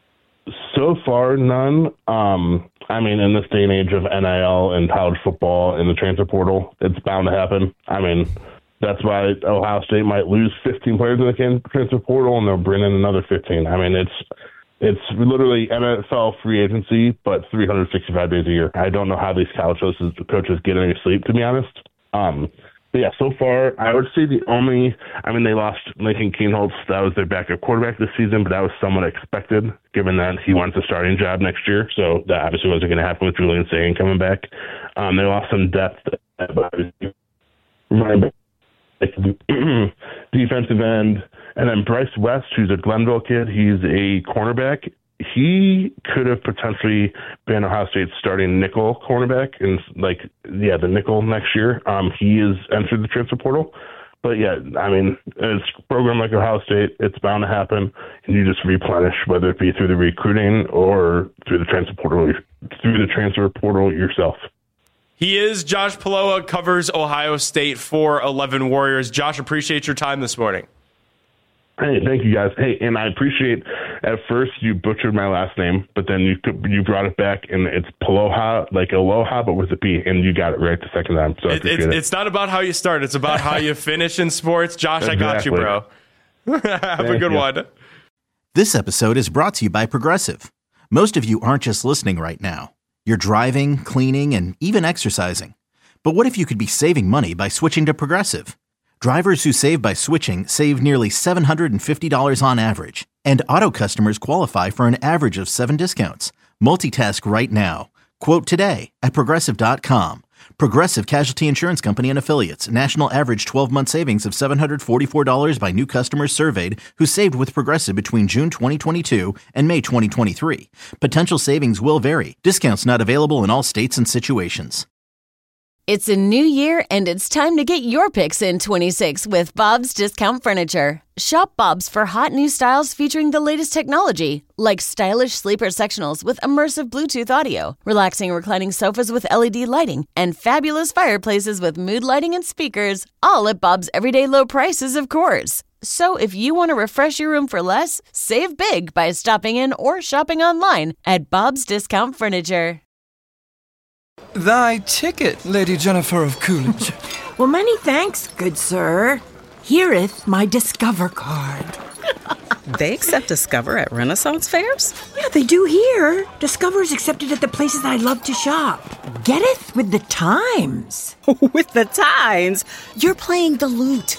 So far, none. I mean, in this day and age of NIL and college football and the transfer portal, it's bound to happen. I mean, that's why Ohio State might lose 15 players in the transfer portal, and they'll bring in another 15. I mean, it's literally NFL free agency, but 365 days a year. I don't know how these college coaches get any sleep, to be honest. But yeah, so far, I would say they lost Lincoln Kienholz. That was their backup quarterback this season, but that was somewhat expected, given that he wants a starting job next year. So that obviously wasn't going to happen with Julian Sagan coming back. They lost some depth, defensive end, and then Bryce West, who's a Glenville kid. He's a cornerback. He could have potentially been Ohio State's starting nickel cornerback in the nickel next year. He has entered the transfer portal. But yeah, I mean, it's a program like Ohio State, it's bound to happen, and you just replenish, whether it be through the recruiting or through the transfer portal yourself. He is Josh Poloha, covers Ohio State for 11 Warriors. Josh, appreciate your time this morning. Hey, thank you, guys. Hey, and I appreciate, at first you butchered my last name, but then you brought it back, and it's Poloha, like aloha, but with a P, and you got it right the second time. So I appreciate it. It's not about how you start. It's about how you finish in sports. Josh, exactly. I got you, bro. Have a good one. This episode is brought to you by Progressive. Most of you aren't just listening right now. You're driving, cleaning, and even exercising. But what if you could be saving money by switching to Progressive? Drivers who save by switching save nearly $750 on average. And auto customers qualify for an average of 7 discounts. Multitask right now. Quote today at Progressive.com. Progressive Casualty Insurance Company and Affiliates. National average 12-month savings of $744 by new customers surveyed who saved with Progressive between June 2022 and May 2023. Potential savings will vary. Discounts not available in all states and situations. It's a new year, and it's time to get your picks in 26 with Bob's Discount Furniture. Shop Bob's for hot new styles featuring the latest technology, like stylish sleeper sectionals with immersive Bluetooth audio, relaxing reclining sofas with LED lighting, and fabulous fireplaces with mood lighting and speakers, all at Bob's everyday low prices, of course. So if you want to refresh your room for less, save big by stopping in or shopping online at Bob's Discount Furniture. Thy ticket, Lady Jennifer of Coolidge. Well, many thanks, good sir. Here'th my Discover card. They accept Discover at Renaissance fairs? Yeah, they do here. Discover is accepted at the places I love to shop. Getteth with the times. With the times? You're playing the lute.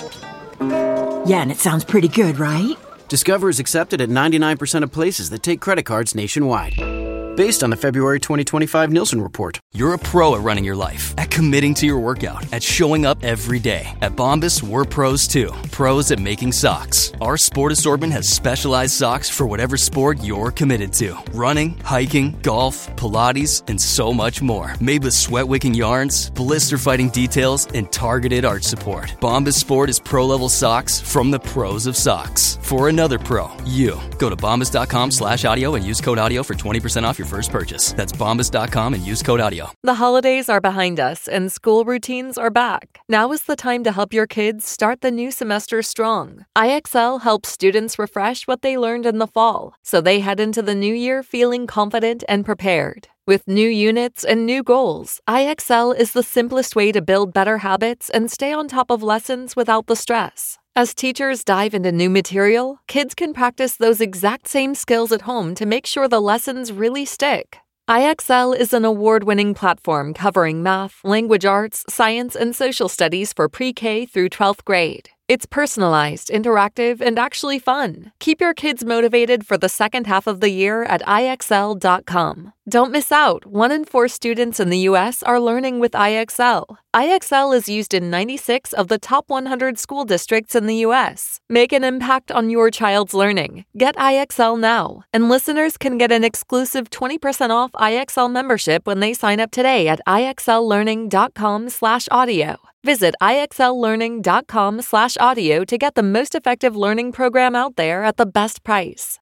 Yeah, and it sounds pretty good, right? Discover is accepted at 99% of places that take credit cards nationwide. based on the February 2025 Nielsen report. You're a pro at running your life, at committing to your workout, at showing up every day. At Bombas, we're pros too. Pros at making socks. Our sport assortment has specialized socks for whatever sport you're committed to. Running, hiking, golf, Pilates, and so much more. Made with sweat-wicking yarns, blister-fighting details, and targeted arch support. Bombas Sport is pro-level socks from the pros of socks. For another pro, you. Go to bombas.com/audio and use code audio for 20% off your first purchase. That's bombas.com and use code audio. The holidays are behind us and school routines are back. Now is the time to help your kids start the new semester strong. IXL helps students refresh what they learned in the fall, so they head into the new year feeling confident and prepared. With new units and new goals, IXL is the simplest way to build better habits and stay on top of lessons without the stress. As teachers dive into new material, kids can practice those exact same skills at home to make sure the lessons really stick. IXL is an award-winning platform covering math, language arts, science, and social studies for pre-K through 12th grade. It's personalized, interactive, and actually fun. Keep your kids motivated for the second half of the year at IXL.com. Don't miss out. 1 in 4 students in the U.S. are learning with IXL. IXL is used in 96 of the top 100 school districts in the U.S. Make an impact on your child's learning. Get IXL now. And listeners can get an exclusive 20% off IXL membership when they sign up today at IXLlearning.com/audio. Visit IXLlearning.com/audio to get the most effective learning program out there at the best price.